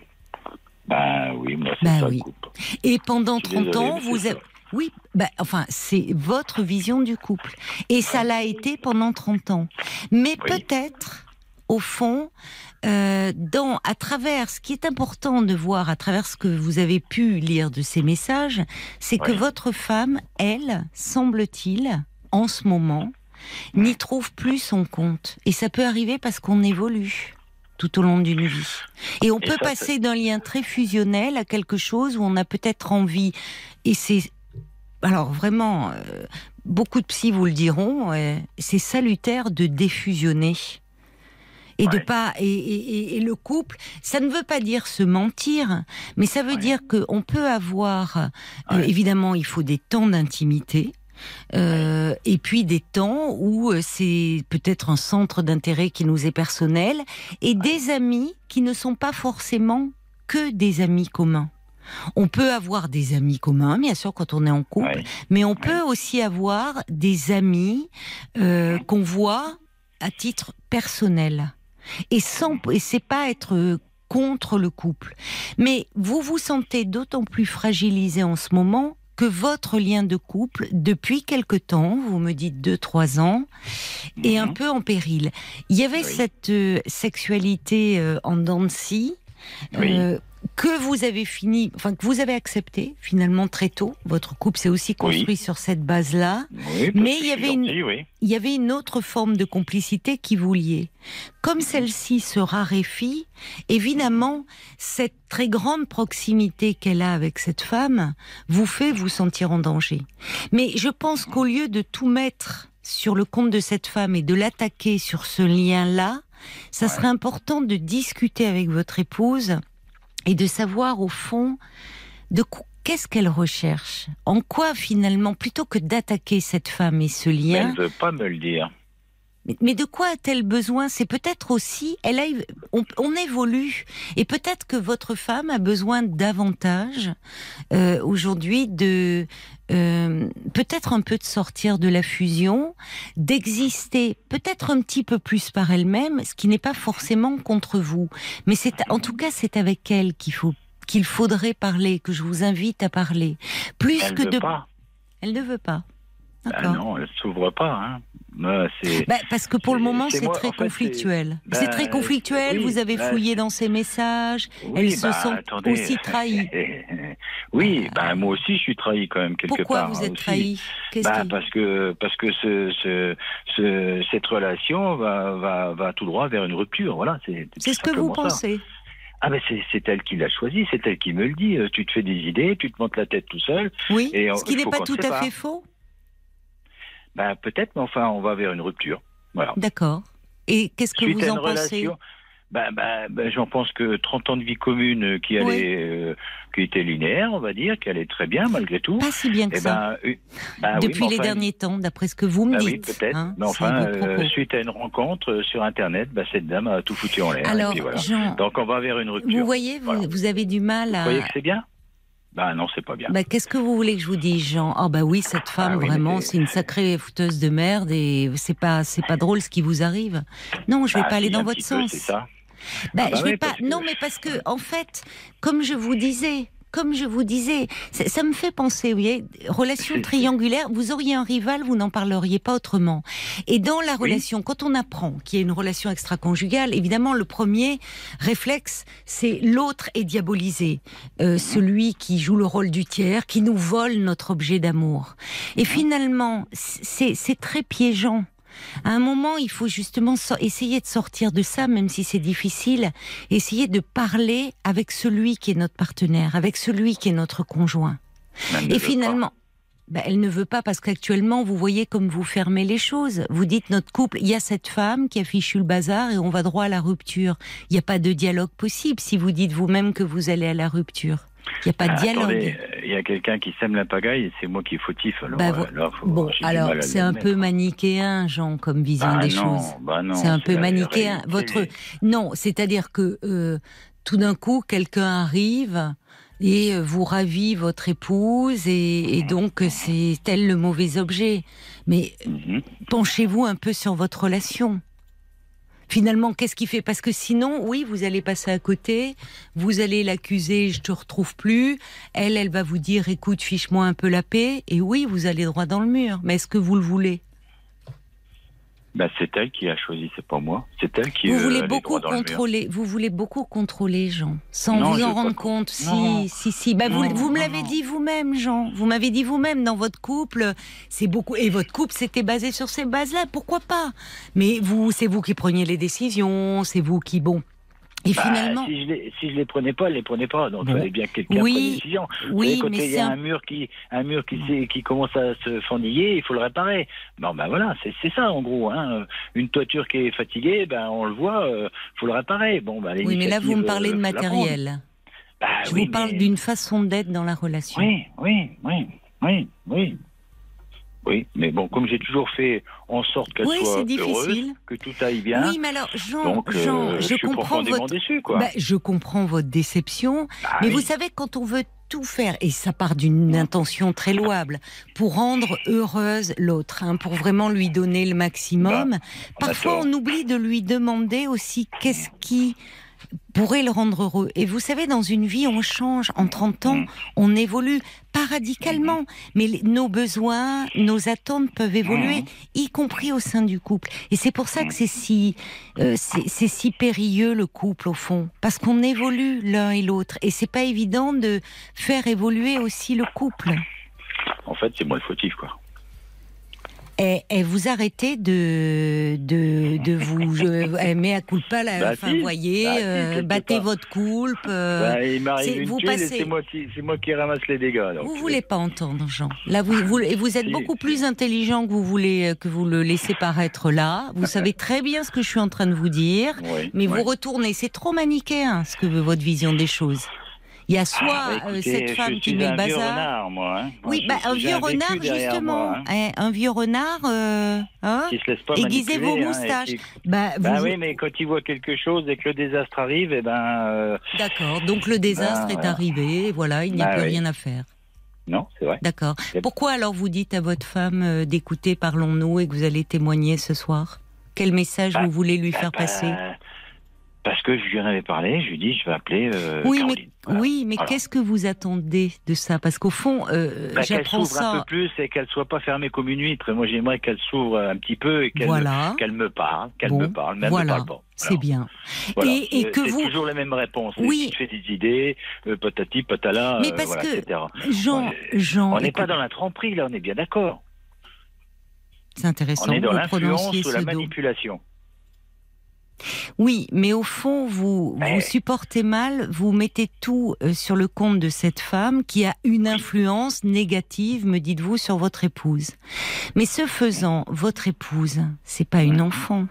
Speaker 3: Ben oui, moi c'est
Speaker 2: ben
Speaker 3: ça
Speaker 2: oui.
Speaker 3: le couple.
Speaker 2: Et pendant trente
Speaker 3: désolé,
Speaker 2: ans, vous avez... Oui, bah, enfin, c'est votre vision du couple. Et ça l'a été pendant trente ans. Mais oui. peut-être, au fond, euh, dans, à travers, ce qui est important de voir, à travers ce que vous avez pu lire de ces messages, c'est oui. que votre femme, elle, semble-t-il, en ce moment, n'y trouve plus son compte. Et ça peut arriver parce qu'on évolue tout au long d'une vie. Et on et peut ça, passer c'est... d'un lien très fusionnel à quelque chose où on a peut-être envie, et c'est... Alors vraiment, euh, beaucoup de psys vous le diront, euh, c'est salutaire de défusionner. Et ouais. de pas et, et, et le couple, ça ne veut pas dire se mentir, mais ça veut ouais. dire qu'on peut avoir, euh, ouais. évidemment, il faut des temps d'intimité. Euh, ouais. Et puis des temps où c'est peut-être un centre d'intérêt qui nous est personnel, et ouais. des amis qui ne sont pas forcément que des amis communs. On peut avoir des amis communs, bien sûr, quand on est en couple, ouais. mais on peut ouais. aussi avoir des amis euh, qu'on voit à titre personnel. Et, sans, et c'est pas être contre le couple. Mais vous vous sentez d'autant plus fragilisé en ce moment que votre lien de couple, depuis quelque temps, vous me dites deux, trois ans, est mm-hmm. un peu en péril. Il y avait oui. cette euh, sexualité euh, en dents de scie, euh, oui. que vous avez fini, enfin que vous avez accepté finalement très tôt. Votre couple s'est aussi construit oui. sur cette base-là,
Speaker 3: oui,
Speaker 2: mais il y avait
Speaker 3: gentil,
Speaker 2: une,
Speaker 3: oui.
Speaker 2: il y avait une autre forme de complicité qui vous liait. Comme celle-ci se raréfie, évidemment, cette très grande proximité qu'elle a avec cette femme vous fait vous sentir en danger. Mais je pense qu'au lieu de tout mettre sur le compte de cette femme et de l'attaquer sur ce lien-là, ça ouais. serait important de discuter avec votre épouse et de savoir au fond de qu- qu'est-ce qu'elle recherche, en quoi finalement, plutôt que d'attaquer cette femme et ce lien.
Speaker 3: Mais elle ne veut pas me le dire.
Speaker 2: Mais, mais de quoi a-t-elle besoin ? C'est peut-être aussi, elle a, on, on évolue, et peut-être que votre femme a besoin davantage euh, aujourd'hui de euh, peut-être un peu de sortir de la fusion, d'exister peut-être un petit peu plus par elle-même, ce qui n'est pas forcément contre vous, mais c'est en tout cas c'est avec elle qu'il faut qu'il faudrait parler, que je vous invite à parler, plus
Speaker 3: elle
Speaker 2: que
Speaker 3: veut
Speaker 2: de.
Speaker 3: Pas.
Speaker 2: Elle ne veut pas.
Speaker 3: Ben non, elle s'ouvre pas. Hein. Ben, c'est,
Speaker 2: ben, parce que pour
Speaker 3: c'est,
Speaker 2: le moment, c'est,
Speaker 3: c'est moi,
Speaker 2: très
Speaker 3: en fait,
Speaker 2: conflictuel.
Speaker 3: C'est, ben,
Speaker 2: c'est très conflictuel,
Speaker 3: oui,
Speaker 2: vous avez
Speaker 3: ben,
Speaker 2: fouillé dans ses messages,
Speaker 3: oui,
Speaker 2: elle
Speaker 3: ben,
Speaker 2: se sent
Speaker 3: attendez.
Speaker 2: aussi trahie.
Speaker 3: oui, euh, ben, moi aussi je suis trahi quand même quelque
Speaker 2: pourquoi
Speaker 3: part.
Speaker 2: Pourquoi vous êtes
Speaker 3: aussi.
Speaker 2: trahi Qu'est-ce
Speaker 3: ben,
Speaker 2: qui...
Speaker 3: Parce que, parce que ce, ce, ce, cette relation va, va, va tout droit vers une rupture. Voilà, c'est,
Speaker 2: c'est ce que vous
Speaker 3: ça.
Speaker 2: pensez.
Speaker 3: Ah ben c'est, c'est elle qui l'a choisi, c'est elle qui me le dit. Euh, tu te fais des idées, tu te montes la tête tout seul.
Speaker 2: Oui,
Speaker 3: et,
Speaker 2: ce qui
Speaker 3: il
Speaker 2: n'est
Speaker 3: faut
Speaker 2: pas
Speaker 3: qu'on
Speaker 2: tout
Speaker 3: se
Speaker 2: à
Speaker 3: sépare.
Speaker 2: fait faux.
Speaker 3: Ben peut-être, mais enfin, on va vers une rupture. Voilà.
Speaker 2: D'accord. Et qu'est-ce que
Speaker 3: Suite
Speaker 2: vous
Speaker 3: à
Speaker 2: en
Speaker 3: une
Speaker 2: pensez?
Speaker 3: relation, ben, ben, ben, j'en pense que trente ans de vie commune euh, qui allait,
Speaker 2: Oui.
Speaker 3: euh, qui était linéaire, on va dire, qui allait très bien malgré tout.
Speaker 2: Pas si bien que
Speaker 3: Et
Speaker 2: ça.
Speaker 3: ben, euh, ben oui,
Speaker 2: Depuis
Speaker 3: mais
Speaker 2: les
Speaker 3: enfin,
Speaker 2: derniers temps, d'après ce que vous me
Speaker 3: ben oui,
Speaker 2: dites.
Speaker 3: peut-être.
Speaker 2: Hein,
Speaker 3: Mais
Speaker 2: c'est
Speaker 3: enfin,
Speaker 2: vos propos.
Speaker 3: euh, suite à une rencontre euh, sur Internet, ben, cette dame a tout foutu en l'air.
Speaker 2: Alors,
Speaker 3: et puis voilà.
Speaker 2: Jean,
Speaker 3: Donc on va vers une rupture.
Speaker 2: vous voyez, vous,
Speaker 3: Voilà.
Speaker 2: vous avez du mal
Speaker 3: Vous
Speaker 2: à...
Speaker 3: croyez que c'est bien? Ben non, c'est pas bien.
Speaker 2: Bah, qu'est-ce que vous voulez que je vous dise, Jean? Oh bah oui, cette femme,
Speaker 3: Ah oui, mais
Speaker 2: vraiment,
Speaker 3: c'est-
Speaker 2: c'est une sacrée fouteuse de merde et c'est pas, c'est pas drôle ce qui vous arrive. Non, je vais
Speaker 3: Ah,
Speaker 2: pas aller
Speaker 3: si,
Speaker 2: dans
Speaker 3: un
Speaker 2: votre
Speaker 3: petit peu,
Speaker 2: sens.
Speaker 3: c'est ça.
Speaker 2: Bah,
Speaker 3: Ah bah
Speaker 2: je vais
Speaker 3: oui,
Speaker 2: pas.
Speaker 3: parce que-
Speaker 2: Non, mais parce que en fait, comme je vous disais, comme je vous disais, ça, ça me fait penser, vous voyez, relation
Speaker 3: C'est-
Speaker 2: triangulaire. Vous auriez un rival, vous n'en parleriez pas autrement. Et dans la
Speaker 3: Oui.
Speaker 2: relation, quand on apprend qu'il y a une relation extra-conjugale, évidemment, le premier réflexe, c'est l'autre est diabolisé, euh, celui qui joue le rôle du tiers, qui nous vole notre objet d'amour. Et finalement, c'est c'est très piégeant. À un moment, il faut justement so- essayer de sortir de ça, même si c'est difficile, essayer de parler avec celui qui est notre partenaire, avec celui qui est notre conjoint.
Speaker 3: Même ne
Speaker 2: Et
Speaker 3: veut
Speaker 2: finalement, ben, elle ne veut pas parce qu'actuellement, vous voyez comme vous fermez les choses. Vous dites notre couple, il y a cette femme qui a fichu le bazar et on va droit à la rupture. Il n'y a pas de dialogue possible si vous dites vous-même que vous allez à la rupture. Il n'y a pas de
Speaker 3: Ah,
Speaker 2: dialogue.
Speaker 3: attendez, il y a quelqu'un qui sème la pagaille et c'est moi qui est fautif. Alors,
Speaker 2: Bah,
Speaker 3: euh,
Speaker 2: vo-
Speaker 3: là, faut-
Speaker 2: Bon,
Speaker 3: j'ai du
Speaker 2: alors
Speaker 3: mal à
Speaker 2: c'est un
Speaker 3: l'admettre.
Speaker 2: peu manichéen, Jean, comme vision
Speaker 3: Bah
Speaker 2: des
Speaker 3: non,
Speaker 2: choses.
Speaker 3: bah non,
Speaker 2: c'est un peu
Speaker 3: la
Speaker 2: manichéen.
Speaker 3: réalité.
Speaker 2: Votre non, c'est-à-dire que euh, tout d'un coup, quelqu'un arrive et euh, vous ravit votre épouse et, et donc euh, c'est tel le mauvais objet. Mais
Speaker 3: Mhm.
Speaker 2: penchez-vous un peu sur votre relation. Finalement, qu'est-ce qui fait? Parce que sinon, oui, vous allez passer à côté, vous allez l'accuser, je te retrouve plus. Elle, elle va vous dire, écoute, fiche-moi un peu la paix. Et oui, vous allez droit dans le mur. Mais est-ce que vous le voulez?
Speaker 3: Bah, c'est elle qui a choisi, c'est pas moi. C'est elle qui
Speaker 2: Vous
Speaker 3: euh,
Speaker 2: voulez
Speaker 3: allait
Speaker 2: beaucoup
Speaker 3: droit dans le mur.
Speaker 2: contrôler. Vous voulez beaucoup contrôler, Jean, sans
Speaker 3: Non,
Speaker 2: vous
Speaker 3: je
Speaker 2: en
Speaker 3: veux pas
Speaker 2: rendre
Speaker 3: con-
Speaker 2: compte. Si,
Speaker 3: Non.
Speaker 2: si, si. Bah, vous,
Speaker 3: Non,
Speaker 2: vous me
Speaker 3: non,
Speaker 2: l'avez
Speaker 3: non.
Speaker 2: dit vous-même, Jean. Vous m'avez dit vous-même dans votre couple, c'est beaucoup. Et votre couple s'était basé sur ces bases-là. Pourquoi pas? Mais vous, c'est vous qui preniez les décisions. C'est vous qui, bon. Et
Speaker 3: Bah,
Speaker 2: finalement,
Speaker 3: si je les, si je les prenais pas, elle les prenait pas. Donc, il
Speaker 2: Bon.
Speaker 3: fallait bien que quelqu'un
Speaker 2: Oui,
Speaker 3: prenne une décision. Vous
Speaker 2: oui,
Speaker 3: savez, quand
Speaker 2: mais
Speaker 3: il y
Speaker 2: c'est
Speaker 3: a
Speaker 2: un-
Speaker 3: un mur qui, un mur qui, s'est- qui commence à se fendiller, il faut le réparer. Bon, ben voilà, c'est, c'est ça en gros. Hein. Une toiture qui est fatiguée, ben on le voit, euh, faut le réparer. Bon, ben
Speaker 2: oui, mais là vous me
Speaker 3: l'initiative,
Speaker 2: parlez
Speaker 3: euh,
Speaker 2: de
Speaker 3: faut la prendre.
Speaker 2: matériel.
Speaker 3: Bah,
Speaker 2: Je
Speaker 3: oui,
Speaker 2: vous parle
Speaker 3: mais-
Speaker 2: d'une façon d'être dans la relation.
Speaker 3: Oui, oui, oui, oui, oui. Oui, mais bon, comme j'ai toujours fait en sorte qu'elle
Speaker 2: Oui,
Speaker 3: soit
Speaker 2: c'est difficile.
Speaker 3: heureuse, que tout aille bien,
Speaker 2: Oui, mais alors, Jean,
Speaker 3: donc euh,
Speaker 2: Jean,
Speaker 3: je,
Speaker 2: je
Speaker 3: suis
Speaker 2: comprends
Speaker 3: profondément
Speaker 2: votre,
Speaker 3: déçu, quoi.
Speaker 2: Bah, je comprends votre déception,
Speaker 3: Ah
Speaker 2: mais
Speaker 3: oui.
Speaker 2: vous savez, quand on veut tout faire, et ça part d'une intention très louable, pour rendre heureuse l'autre, hein, pour vraiment lui donner le maximum,
Speaker 3: Bah, on a
Speaker 2: parfois
Speaker 3: tort.
Speaker 2: on oublie de lui demander aussi qu'est-ce qui pourrait le rendre heureux. Et vous savez, dans une vie, on change. En trente ans,
Speaker 3: Mm.
Speaker 2: on évolue, pas radicalement, mais les- nos besoins, nos attentes peuvent évoluer,
Speaker 3: Mm.
Speaker 2: y compris au sein du couple. Et c'est pour ça que c'est si, euh, c'est, c'est si périlleux, le couple, au fond. Parce qu'on évolue l'un et l'autre. Et c'est pas évident de faire évoluer aussi le couple.
Speaker 3: En fait, c'est moi le fautif, quoi.
Speaker 2: Et, et vous arrêtez de, de, de vous... Je, eh, mea culpa, la
Speaker 3: Bah
Speaker 2: fin,
Speaker 3: si,
Speaker 2: voyez,
Speaker 3: bah si,
Speaker 2: euh,
Speaker 3: quelque
Speaker 2: battez
Speaker 3: part.
Speaker 2: votre coulpe. euh,
Speaker 3: Bah, il m'arrive
Speaker 2: c'est-
Speaker 3: une
Speaker 2: vous
Speaker 3: tuile et
Speaker 2: passez-
Speaker 3: c'est moi qui, c'est moi qui ramasse les dégâts. Donc,
Speaker 2: Vous
Speaker 3: euh,
Speaker 2: voulez pas entendre, Jean. Là, vous, vous, et vous êtes
Speaker 3: Si,
Speaker 2: beaucoup
Speaker 3: si.
Speaker 2: plus intelligent que vous voulez, que vous le laissez paraître là. Vous savez très bien ce que je suis en train de vous dire,
Speaker 3: oui,
Speaker 2: mais
Speaker 3: oui.
Speaker 2: vous retournez. C'est trop manichéen, ce que veut votre vision des choses. Il y a soit
Speaker 3: Ah, bah,
Speaker 2: euh,
Speaker 3: écoutez,
Speaker 2: cette
Speaker 3: je
Speaker 2: femme qui
Speaker 3: suis
Speaker 2: met le
Speaker 3: un vieux
Speaker 2: bazar.
Speaker 3: renard, moi. Hein.
Speaker 2: Oui,
Speaker 3: Moi,
Speaker 2: bah,
Speaker 3: je-
Speaker 2: un
Speaker 3: j'ai
Speaker 2: vieux
Speaker 3: vécu
Speaker 2: renard,
Speaker 3: derrière
Speaker 2: justement.
Speaker 3: moi, hein,
Speaker 2: Hein, un vieux renard, euh, hein,
Speaker 3: qui se laisse pas
Speaker 2: aiguisez vos
Speaker 3: manipuler, hein, et
Speaker 2: moustaches.
Speaker 3: qui-
Speaker 2: Bah,
Speaker 3: Bah
Speaker 2: vous-
Speaker 3: oui, mais quand il voit quelque chose et que le désastre arrive, eh ben, euh,
Speaker 2: D'accord. Donc le désastre
Speaker 3: Ben,
Speaker 2: est
Speaker 3: voilà.
Speaker 2: arrivé. Voilà, il n'y a
Speaker 3: Bah
Speaker 2: plus
Speaker 3: oui.
Speaker 2: rien à faire.
Speaker 3: non, c'est vrai.
Speaker 2: D'accord.
Speaker 3: Yep.
Speaker 2: Pourquoi alors vous dites à votre femme euh, d'écouter Parlons-nous et que vous allez témoigner ce soir? Quel message
Speaker 3: Bah,
Speaker 2: vous voulez lui
Speaker 3: Bah,
Speaker 2: faire
Speaker 3: bah,
Speaker 2: passer?
Speaker 3: Parce que je lui en avais parlé, je lui ai dit, je vais appeler euh,
Speaker 2: Oui,
Speaker 3: Caroline.
Speaker 2: mais,
Speaker 3: Voilà.
Speaker 2: oui, mais
Speaker 3: Voilà.
Speaker 2: qu'est-ce que vous attendez de ça? Parce qu'au fond, euh,
Speaker 3: Bah, qu'elle
Speaker 2: j'apprends
Speaker 3: s'ouvre un
Speaker 2: ça.
Speaker 3: peu plus et qu'elle soit pas fermée comme une huître. Moi, j'aimerais qu'elle s'ouvre un petit peu et qu'elle,
Speaker 2: Voilà.
Speaker 3: qu'elle me parle, qu'elle
Speaker 2: Bon,
Speaker 3: me parle, mais elle
Speaker 2: voilà.
Speaker 3: me parle pas.
Speaker 2: C'est
Speaker 3: Alors,
Speaker 2: bien.
Speaker 3: voilà.
Speaker 2: Et, et
Speaker 3: C'est-
Speaker 2: que
Speaker 3: c'est
Speaker 2: vous,
Speaker 3: toujours la même réponse.
Speaker 2: Oui.
Speaker 3: Tu te fais des idées, euh, patati, patala,
Speaker 2: mais
Speaker 3: euh,
Speaker 2: parce
Speaker 3: voilà,
Speaker 2: que
Speaker 3: et cetera.
Speaker 2: Jean,
Speaker 3: Ouais.
Speaker 2: Jean,
Speaker 3: On n'est
Speaker 2: écoute,
Speaker 3: pas dans la tromperie, là, on est bien d'accord.
Speaker 2: c'est intéressant.
Speaker 3: On est dans
Speaker 2: vous
Speaker 3: l'influence
Speaker 2: prononciez
Speaker 3: ou la
Speaker 2: ce do.
Speaker 3: manipulation.
Speaker 2: Oui, mais au fond, vous,
Speaker 3: mais...
Speaker 2: vous supportez mal, vous mettez tout euh, sur le compte de cette femme qui a une influence négative, me dites-vous, sur votre épouse. Mais ce faisant, votre épouse, c'est pas une enfant.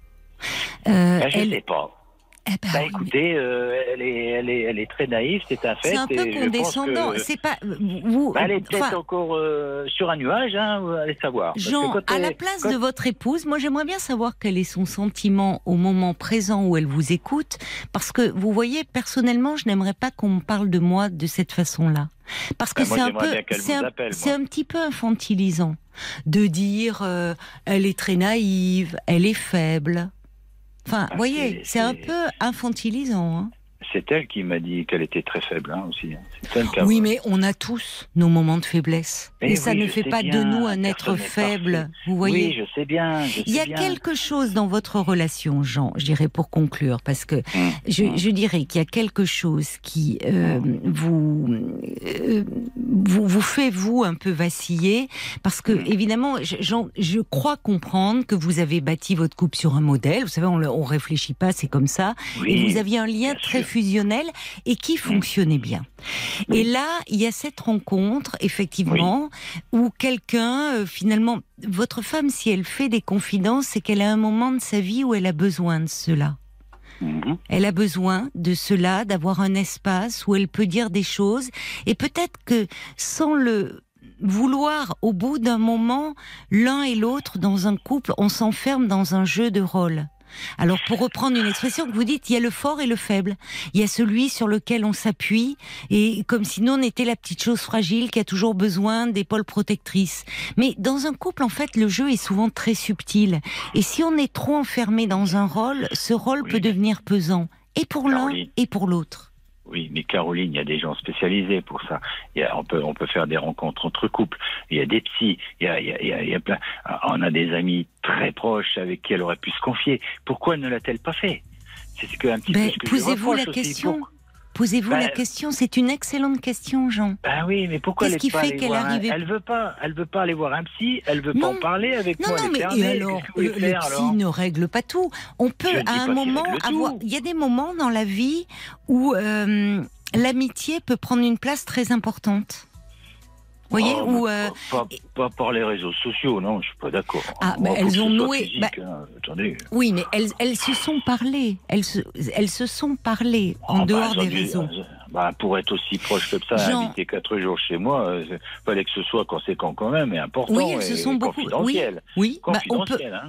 Speaker 3: Euh, ben, je elle... sais pas.
Speaker 2: Eh ben,
Speaker 3: bah écoutez, euh, elle, est, elle, est, elle est très naïve, c'est un fait.
Speaker 2: C'est un peu condescendant. Que... C'est pas vous.
Speaker 3: Bah, elle est peut-être enfin... encore euh, sur un nuage, hein, allez savoir.
Speaker 2: Jean, à elle... la place quand... de votre épouse, moi j'aimerais bien savoir quel est son sentiment au moment présent où elle vous écoute, parce que vous voyez, personnellement, je n'aimerais pas qu'on me parle de moi de cette façon-là, parce que bah, c'est
Speaker 3: moi,
Speaker 2: un peu, c'est un,
Speaker 3: appelle,
Speaker 2: c'est un petit peu infantilisant de dire euh, elle est très naïve, elle est faible. Enfin, vous voyez, c'est, c'est un peu infantilisant. Hein.
Speaker 3: C'est elle qui m'a dit qu'elle était très faible, hein, aussi. C'est elle qui a...
Speaker 2: Oui, mais on a tous nos moments de faiblesse. Et, et ça
Speaker 3: oui,
Speaker 2: ne fait pas
Speaker 3: bien,
Speaker 2: de nous un être faible, vous voyez.
Speaker 3: Oui, je sais bien. Je sais
Speaker 2: Il y a
Speaker 3: bien.
Speaker 2: quelque chose dans votre relation, Jean, je dirais pour conclure, parce que mmh. je, mmh. je dirais qu'il y a quelque chose qui euh, mmh. vous, euh, vous vous fait, vous, un peu vaciller, parce que, mmh. évidemment, je, Jean, je crois comprendre que vous avez bâti votre couple sur un modèle, vous savez, on ne réfléchit pas, c'est comme ça,
Speaker 3: oui,
Speaker 2: et vous aviez un lien très sûr. fusionnel et qui fonctionnait bien. Oui. Et là, il y a cette rencontre, effectivement, oui. où quelqu'un, euh, finalement, votre femme, si elle fait des confidences, c'est qu'elle a un moment de sa vie où elle a besoin de cela. Mmh. Elle a besoin de cela, d'avoir un espace où elle peut dire des choses. Et peut-être que, sans le vouloir, au bout d'un moment, l'un et l'autre, dans un couple, on s'enferme dans un jeu de rôle. Alors, pour reprendre une expression que vous dites, il y a le fort et le faible. Il y a celui sur lequel on s'appuie, et comme si nous, on était la petite chose fragile qui a toujours besoin d'épaules protectrices. Mais dans un couple, en fait, le jeu est souvent très subtil. Et si on est trop enfermé dans un rôle, ce rôle oui. peut devenir pesant, et pour Caroline. l'un et pour l'autre.
Speaker 3: Oui, mais Caroline, il y a des gens spécialisés pour ça. Il y a, on peut, on peut faire des rencontres entre couples. Il y a des psys. Il y a, il y a, il y a, il y a plein. On a des amis très proches avec qui elle aurait pu se confier. Pourquoi ne l'a-t-elle pas fait? C'est ce que un petit
Speaker 2: ben,
Speaker 3: peu ce que
Speaker 2: posez-vous
Speaker 3: je
Speaker 2: la question.
Speaker 3: Pour...
Speaker 2: Posez-vous
Speaker 3: ben,
Speaker 2: la question. C'est une excellente question, Jean.
Speaker 3: Ben oui, mais pourquoi
Speaker 2: Qu'est-ce qui
Speaker 3: pas
Speaker 2: fait qu'elle arrivait?
Speaker 3: Un... Elle veut pas. Elle veut pas aller voir un psy. Elle veut
Speaker 2: non.
Speaker 3: pas en parler avec
Speaker 2: non,
Speaker 3: moi.
Speaker 2: Non, mais et alors, le, le
Speaker 3: faire,
Speaker 2: psy
Speaker 3: alors
Speaker 2: ne règle pas tout. On peut
Speaker 3: je
Speaker 2: à un moment avoir. Il y a des moments dans la vie où euh, l'amitié peut prendre une place très importante. Vous voyez,
Speaker 3: oh,
Speaker 2: où, euh,
Speaker 3: pas, pas, pas par les réseaux sociaux, non, je suis pas d'accord.
Speaker 2: Ah, bah, elles ont noué.
Speaker 3: Physique,
Speaker 2: bah,
Speaker 3: hein, attendez.
Speaker 2: Oui, mais elles, elles se sont parlé. Elles se, elles se sont parlé en oh, dehors bah, des réseaux.
Speaker 3: Bah, pour être aussi proche comme ça, Jean... inviter quatre jours chez moi, il euh, fallait que ce soit conséquent quand même, et important,
Speaker 2: oui, elles se
Speaker 3: et
Speaker 2: sont beaucoup...
Speaker 3: confidentiel.
Speaker 2: Oui, oui.
Speaker 3: Confidentiel,
Speaker 2: bah, on peut...
Speaker 3: hein.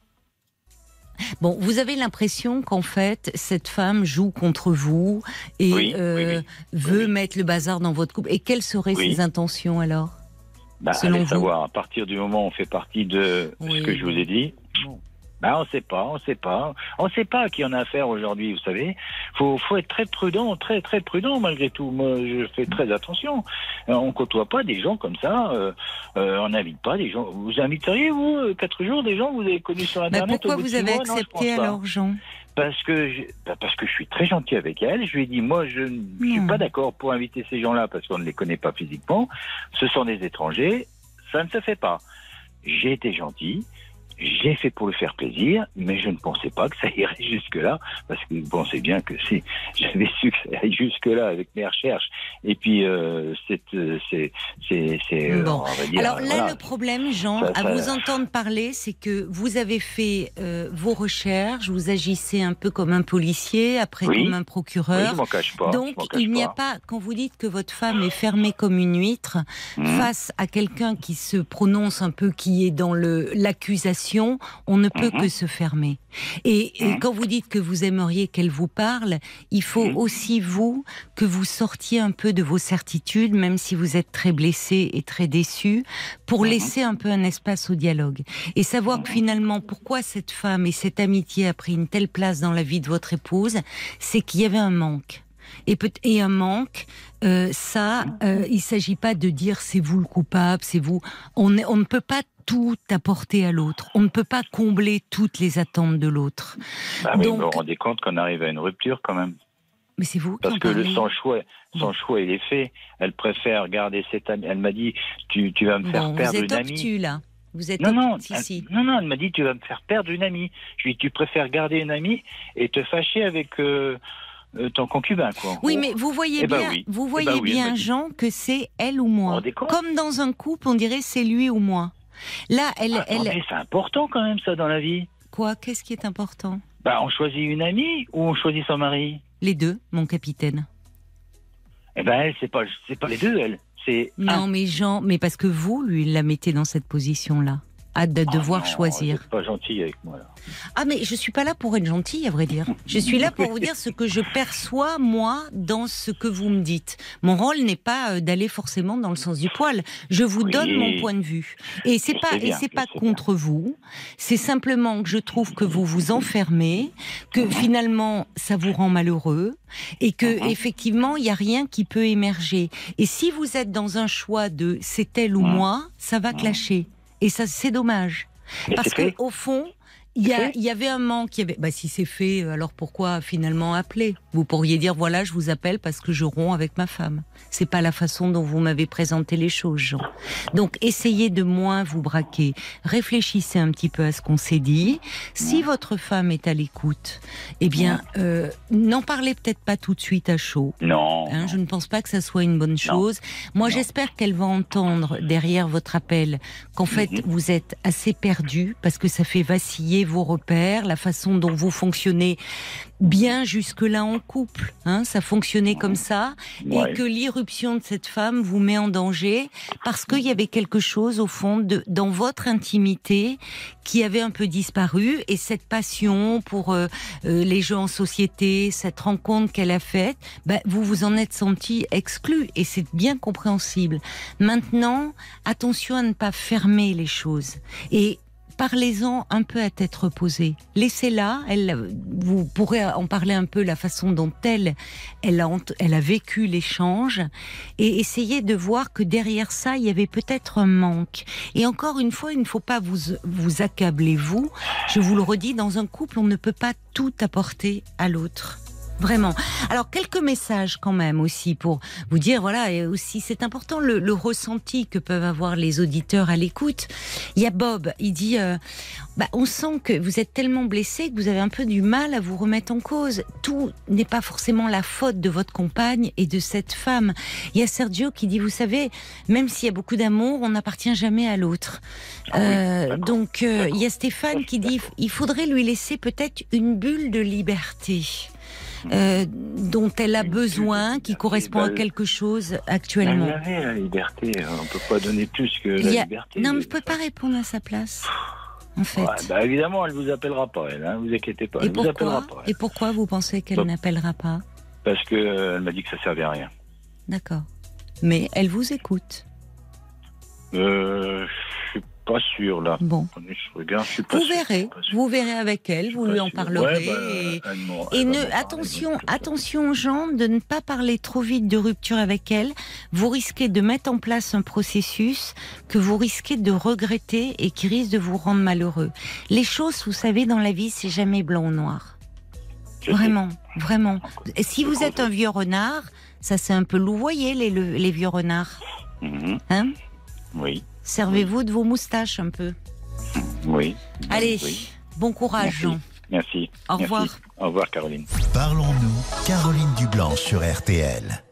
Speaker 2: Bon, vous avez l'impression qu'en fait, cette femme joue contre vous et
Speaker 3: oui,
Speaker 2: euh,
Speaker 3: oui, oui.
Speaker 2: veut
Speaker 3: oui, oui.
Speaker 2: mettre le bazar dans votre couple. Et quelles seraient oui. ses intentions alors?
Speaker 3: Bah,
Speaker 2: selon
Speaker 3: allez
Speaker 2: vous
Speaker 3: savoir, à partir du moment où on fait partie de oui. ce que je vous ai dit, bon. bah, on ne sait pas, on ne sait pas. On ne sait pas à qui on a affaire aujourd'hui, vous savez. Il faut, faut être très prudent, très très prudent malgré tout. Moi, je fais très attention. On ne côtoie pas des gens comme ça. Euh, euh, on n'invite pas des gens. Vous inviteriez, vous, quatre jours, des gens que vous avez connus sur Internet?
Speaker 2: bah, Pourquoi vous avez mois accepté non, alors, Jean?
Speaker 3: Parce que, je, bah parce que je suis très gentil avec elle. Je lui ai dit, moi, je ne suis pas d'accord pour inviter ces gens-là parce qu'on ne les connaît pas physiquement. Ce sont des étrangers. Ça ne se fait pas. J'ai été gentil. J'ai fait pour lui faire plaisir, mais je ne pensais pas que ça irait jusque-là, parce que vous pensez bien que si j'avais su que ça irait jusque-là avec mes recherches, et puis euh, c'est, c'est, c'est, c'est
Speaker 2: bon.
Speaker 3: on va dire,
Speaker 2: alors là,
Speaker 3: voilà.
Speaker 2: Le problème, Jean, ça, à ça... vous entendre parler, c'est que vous avez fait euh, vos recherches, vous agissez un peu comme un policier, après
Speaker 3: oui.
Speaker 2: comme un procureur.
Speaker 3: Oui, je m'en cache pas.
Speaker 2: Donc
Speaker 3: m'en cache
Speaker 2: il n'y a
Speaker 3: pas.
Speaker 2: pas, quand vous dites que votre femme est fermée comme une huître, mmh. face à quelqu'un qui se prononce un peu, qui est dans le l'accusation, on ne peut mmh. que se fermer. Et, mmh. et quand vous dites que vous aimeriez qu'elle vous parle, il faut mmh. aussi, vous, que vous sortiez un peu de vos certitudes, même si vous êtes très blessé et très déçu, pour mmh. laisser un peu un espace au dialogue. Et savoir mmh. que finalement, pourquoi cette femme et cette amitié a pris une telle place dans la vie de votre épouse, c'est qu'il y avait un manque. Et, peut- et un manque, euh, ça, euh, il ne s'agit pas de dire c'est vous le coupable, c'est vous. On, est, on ne peut pas tout apporter à l'autre. On ne peut pas combler toutes les attentes de l'autre.
Speaker 3: Bah oui, Donc, vous vous rendez compte qu'on arrive à une rupture quand même.
Speaker 2: Mais c'est vous
Speaker 3: Parce
Speaker 2: qui
Speaker 3: que
Speaker 2: en
Speaker 3: le,
Speaker 2: parlez.
Speaker 3: son choix, son
Speaker 2: bon.
Speaker 3: choix, il est fait. Elle préfère garder cette amie. Elle m'a dit, tu, tu vas me faire
Speaker 2: bon,
Speaker 3: perdre
Speaker 2: une amie.
Speaker 3: Vous êtes
Speaker 2: obtus, là. Vous êtes
Speaker 3: Non, non,
Speaker 2: ici.
Speaker 3: elle, non, non, elle m'a dit tu vas me faire perdre une amie. Je lui ai dit tu préfères garder une amie et te fâcher avec euh, euh, ton concubin, quoi.
Speaker 2: Oui, mais vous voyez
Speaker 3: eh
Speaker 2: bien,
Speaker 3: ben oui.
Speaker 2: vous
Speaker 3: eh
Speaker 2: voyez
Speaker 3: ben oui,
Speaker 2: bien, Jean, que c'est elle ou moi. Comme dans un couple, on dirait c'est lui ou moi. Là, elle,
Speaker 3: Attendez,
Speaker 2: elle.
Speaker 3: C'est important quand même ça dans la vie.
Speaker 2: Quoi? Qu'est-ce qui est important?
Speaker 3: Bah, on choisit une amie ou on choisit son mari?
Speaker 2: Les deux, mon capitaine.
Speaker 3: Eh ben elle, c'est pas, c'est pas les deux, elle. C'est
Speaker 2: non,
Speaker 3: un.
Speaker 2: mais Jean, mais parce que vous, lui, la mettez dans cette position-là, à de devoir
Speaker 3: oh non,
Speaker 2: choisir.
Speaker 3: C'est pas gentil avec moi là.
Speaker 2: Ah, mais je suis pas là pour être gentille, à vrai dire. Je suis là pour vous dire ce que je perçois, moi, dans ce que vous me dites. Mon rôle n'est pas d'aller forcément dans le sens du poil. Je vous
Speaker 3: oui.
Speaker 2: donne mon point de vue. Et c'est
Speaker 3: je
Speaker 2: pas,
Speaker 3: bien,
Speaker 2: et c'est pas
Speaker 3: bien.
Speaker 2: contre vous. C'est simplement que je trouve que vous vous enfermez, que mmh. finalement, ça vous rend malheureux, et que, mmh. effectivement, il y a rien qui peut émerger. Et si vous êtes dans un choix de c'est elle ou mmh. moi, ça va clasher. Et ça, c'est dommage.
Speaker 3: Mais
Speaker 2: parce que, au fond, il y, a, il y avait un manque. Il y avait, bah, si c'est fait, alors pourquoi finalement appeler? Vous pourriez dire voilà, je vous appelle parce que je romps avec ma femme. C'est pas la façon dont vous m'avez présenté les choses, Jean. Donc, essayez de moins vous braquer. Réfléchissez un petit peu à ce qu'on s'est dit. Si votre femme est à l'écoute, eh bien, euh, n'en parlez peut-être pas tout de suite à chaud.
Speaker 3: Non.
Speaker 2: Hein, je ne pense pas que ça soit une bonne chose. Non. Moi, non. j'espère qu'elle va entendre derrière votre appel qu'en fait, mm-hmm. vous êtes assez perdu parce que ça fait vaciller vos repères, la façon dont vous fonctionnez bien jusque-là en couple, hein, ça fonctionnait comme ça, ouais. et que l'irruption de cette femme vous met en danger parce qu'il y avait quelque chose au fond de, dans votre intimité qui avait un peu disparu, et cette passion pour euh, euh, les jeux en société, cette rencontre qu'elle a faite, ben, vous vous en êtes senti exclu, et c'est bien compréhensible. Maintenant, attention à ne pas fermer les choses, et parlez-en un peu à tête reposée. Laissez-la, elle, vous pourrez en parler un peu, la façon dont elle, elle a, elle a vécu l'échange, et essayez de voir que derrière ça, il y avait peut-être un manque. Et encore une fois, il ne faut pas vous, vous accabler, vous. Je vous le redis, dans un couple, on ne peut pas tout apporter à l'autre. Vraiment. Alors, quelques messages quand même aussi pour vous dire, voilà, et aussi c'est important le, le ressenti que peuvent avoir les auditeurs à l'écoute. Il y a Bob, il dit, euh, bah, on sent que vous êtes tellement blessé que vous avez un peu du mal à vous remettre en cause. Tout n'est pas forcément la faute de votre compagne et de cette femme. Il y a Sergio qui dit, vous savez, même s'il y a beaucoup d'amour, on n'appartient jamais à l'autre.
Speaker 3: Ah oui,
Speaker 2: euh, donc, euh, il y a Stéphane qui dit, il faudrait lui laisser peut-être une bulle de liberté. Euh, dont elle a besoin, qui correspond à quelque chose actuellement.
Speaker 3: Elle avait la liberté, on ne peut pas donner plus que la
Speaker 2: a...
Speaker 3: liberté.
Speaker 2: Non, mais je ne peux pas répondre à sa place, en fait.
Speaker 3: Ouais, bah évidemment, elle ne vous appellera pas, elle, hein, vous inquiétez pas. Elle
Speaker 2: Et, pourquoi
Speaker 3: vous appellera pas,
Speaker 2: Et pourquoi vous pensez qu'elle
Speaker 3: Donc,
Speaker 2: n'appellera pas?
Speaker 3: Parce qu'elle euh, m'a dit que ça ne servait à rien.
Speaker 2: D'accord. Mais elle vous écoute?
Speaker 3: Euh, je suis pas sûr là.
Speaker 2: Bon.
Speaker 3: Je regarde, je suis pas
Speaker 2: vous
Speaker 3: sûr,
Speaker 2: verrez,
Speaker 3: pas sûr.
Speaker 2: vous verrez avec elle, vous lui en
Speaker 3: sûr.
Speaker 2: parlerez.
Speaker 3: Ouais, bah,
Speaker 2: et et ne, attention, attention Jean, de ne pas parler trop vite de rupture avec elle. Vous risquez de mettre en place un processus que vous risquez de regretter et qui risque de vous rendre malheureux. Les choses, vous savez, dans la vie, c'est jamais blanc ou noir. Je vraiment, sais. vraiment. Et si vous êtes un vieux renard, ça c'est un peu louvoyer les, les vieux renards.
Speaker 3: Mm-hmm.
Speaker 2: Hein?
Speaker 3: Oui.
Speaker 2: Servez-vous de vos moustaches un peu.
Speaker 3: Oui.
Speaker 2: Allez,
Speaker 3: oui.
Speaker 2: Bon courage,
Speaker 3: Merci.
Speaker 2: Jean.
Speaker 3: Merci.
Speaker 2: Au
Speaker 3: Merci.
Speaker 2: revoir.
Speaker 3: Au revoir, Caroline.
Speaker 1: Parlons-nous, Caroline Dublanche sur R T L.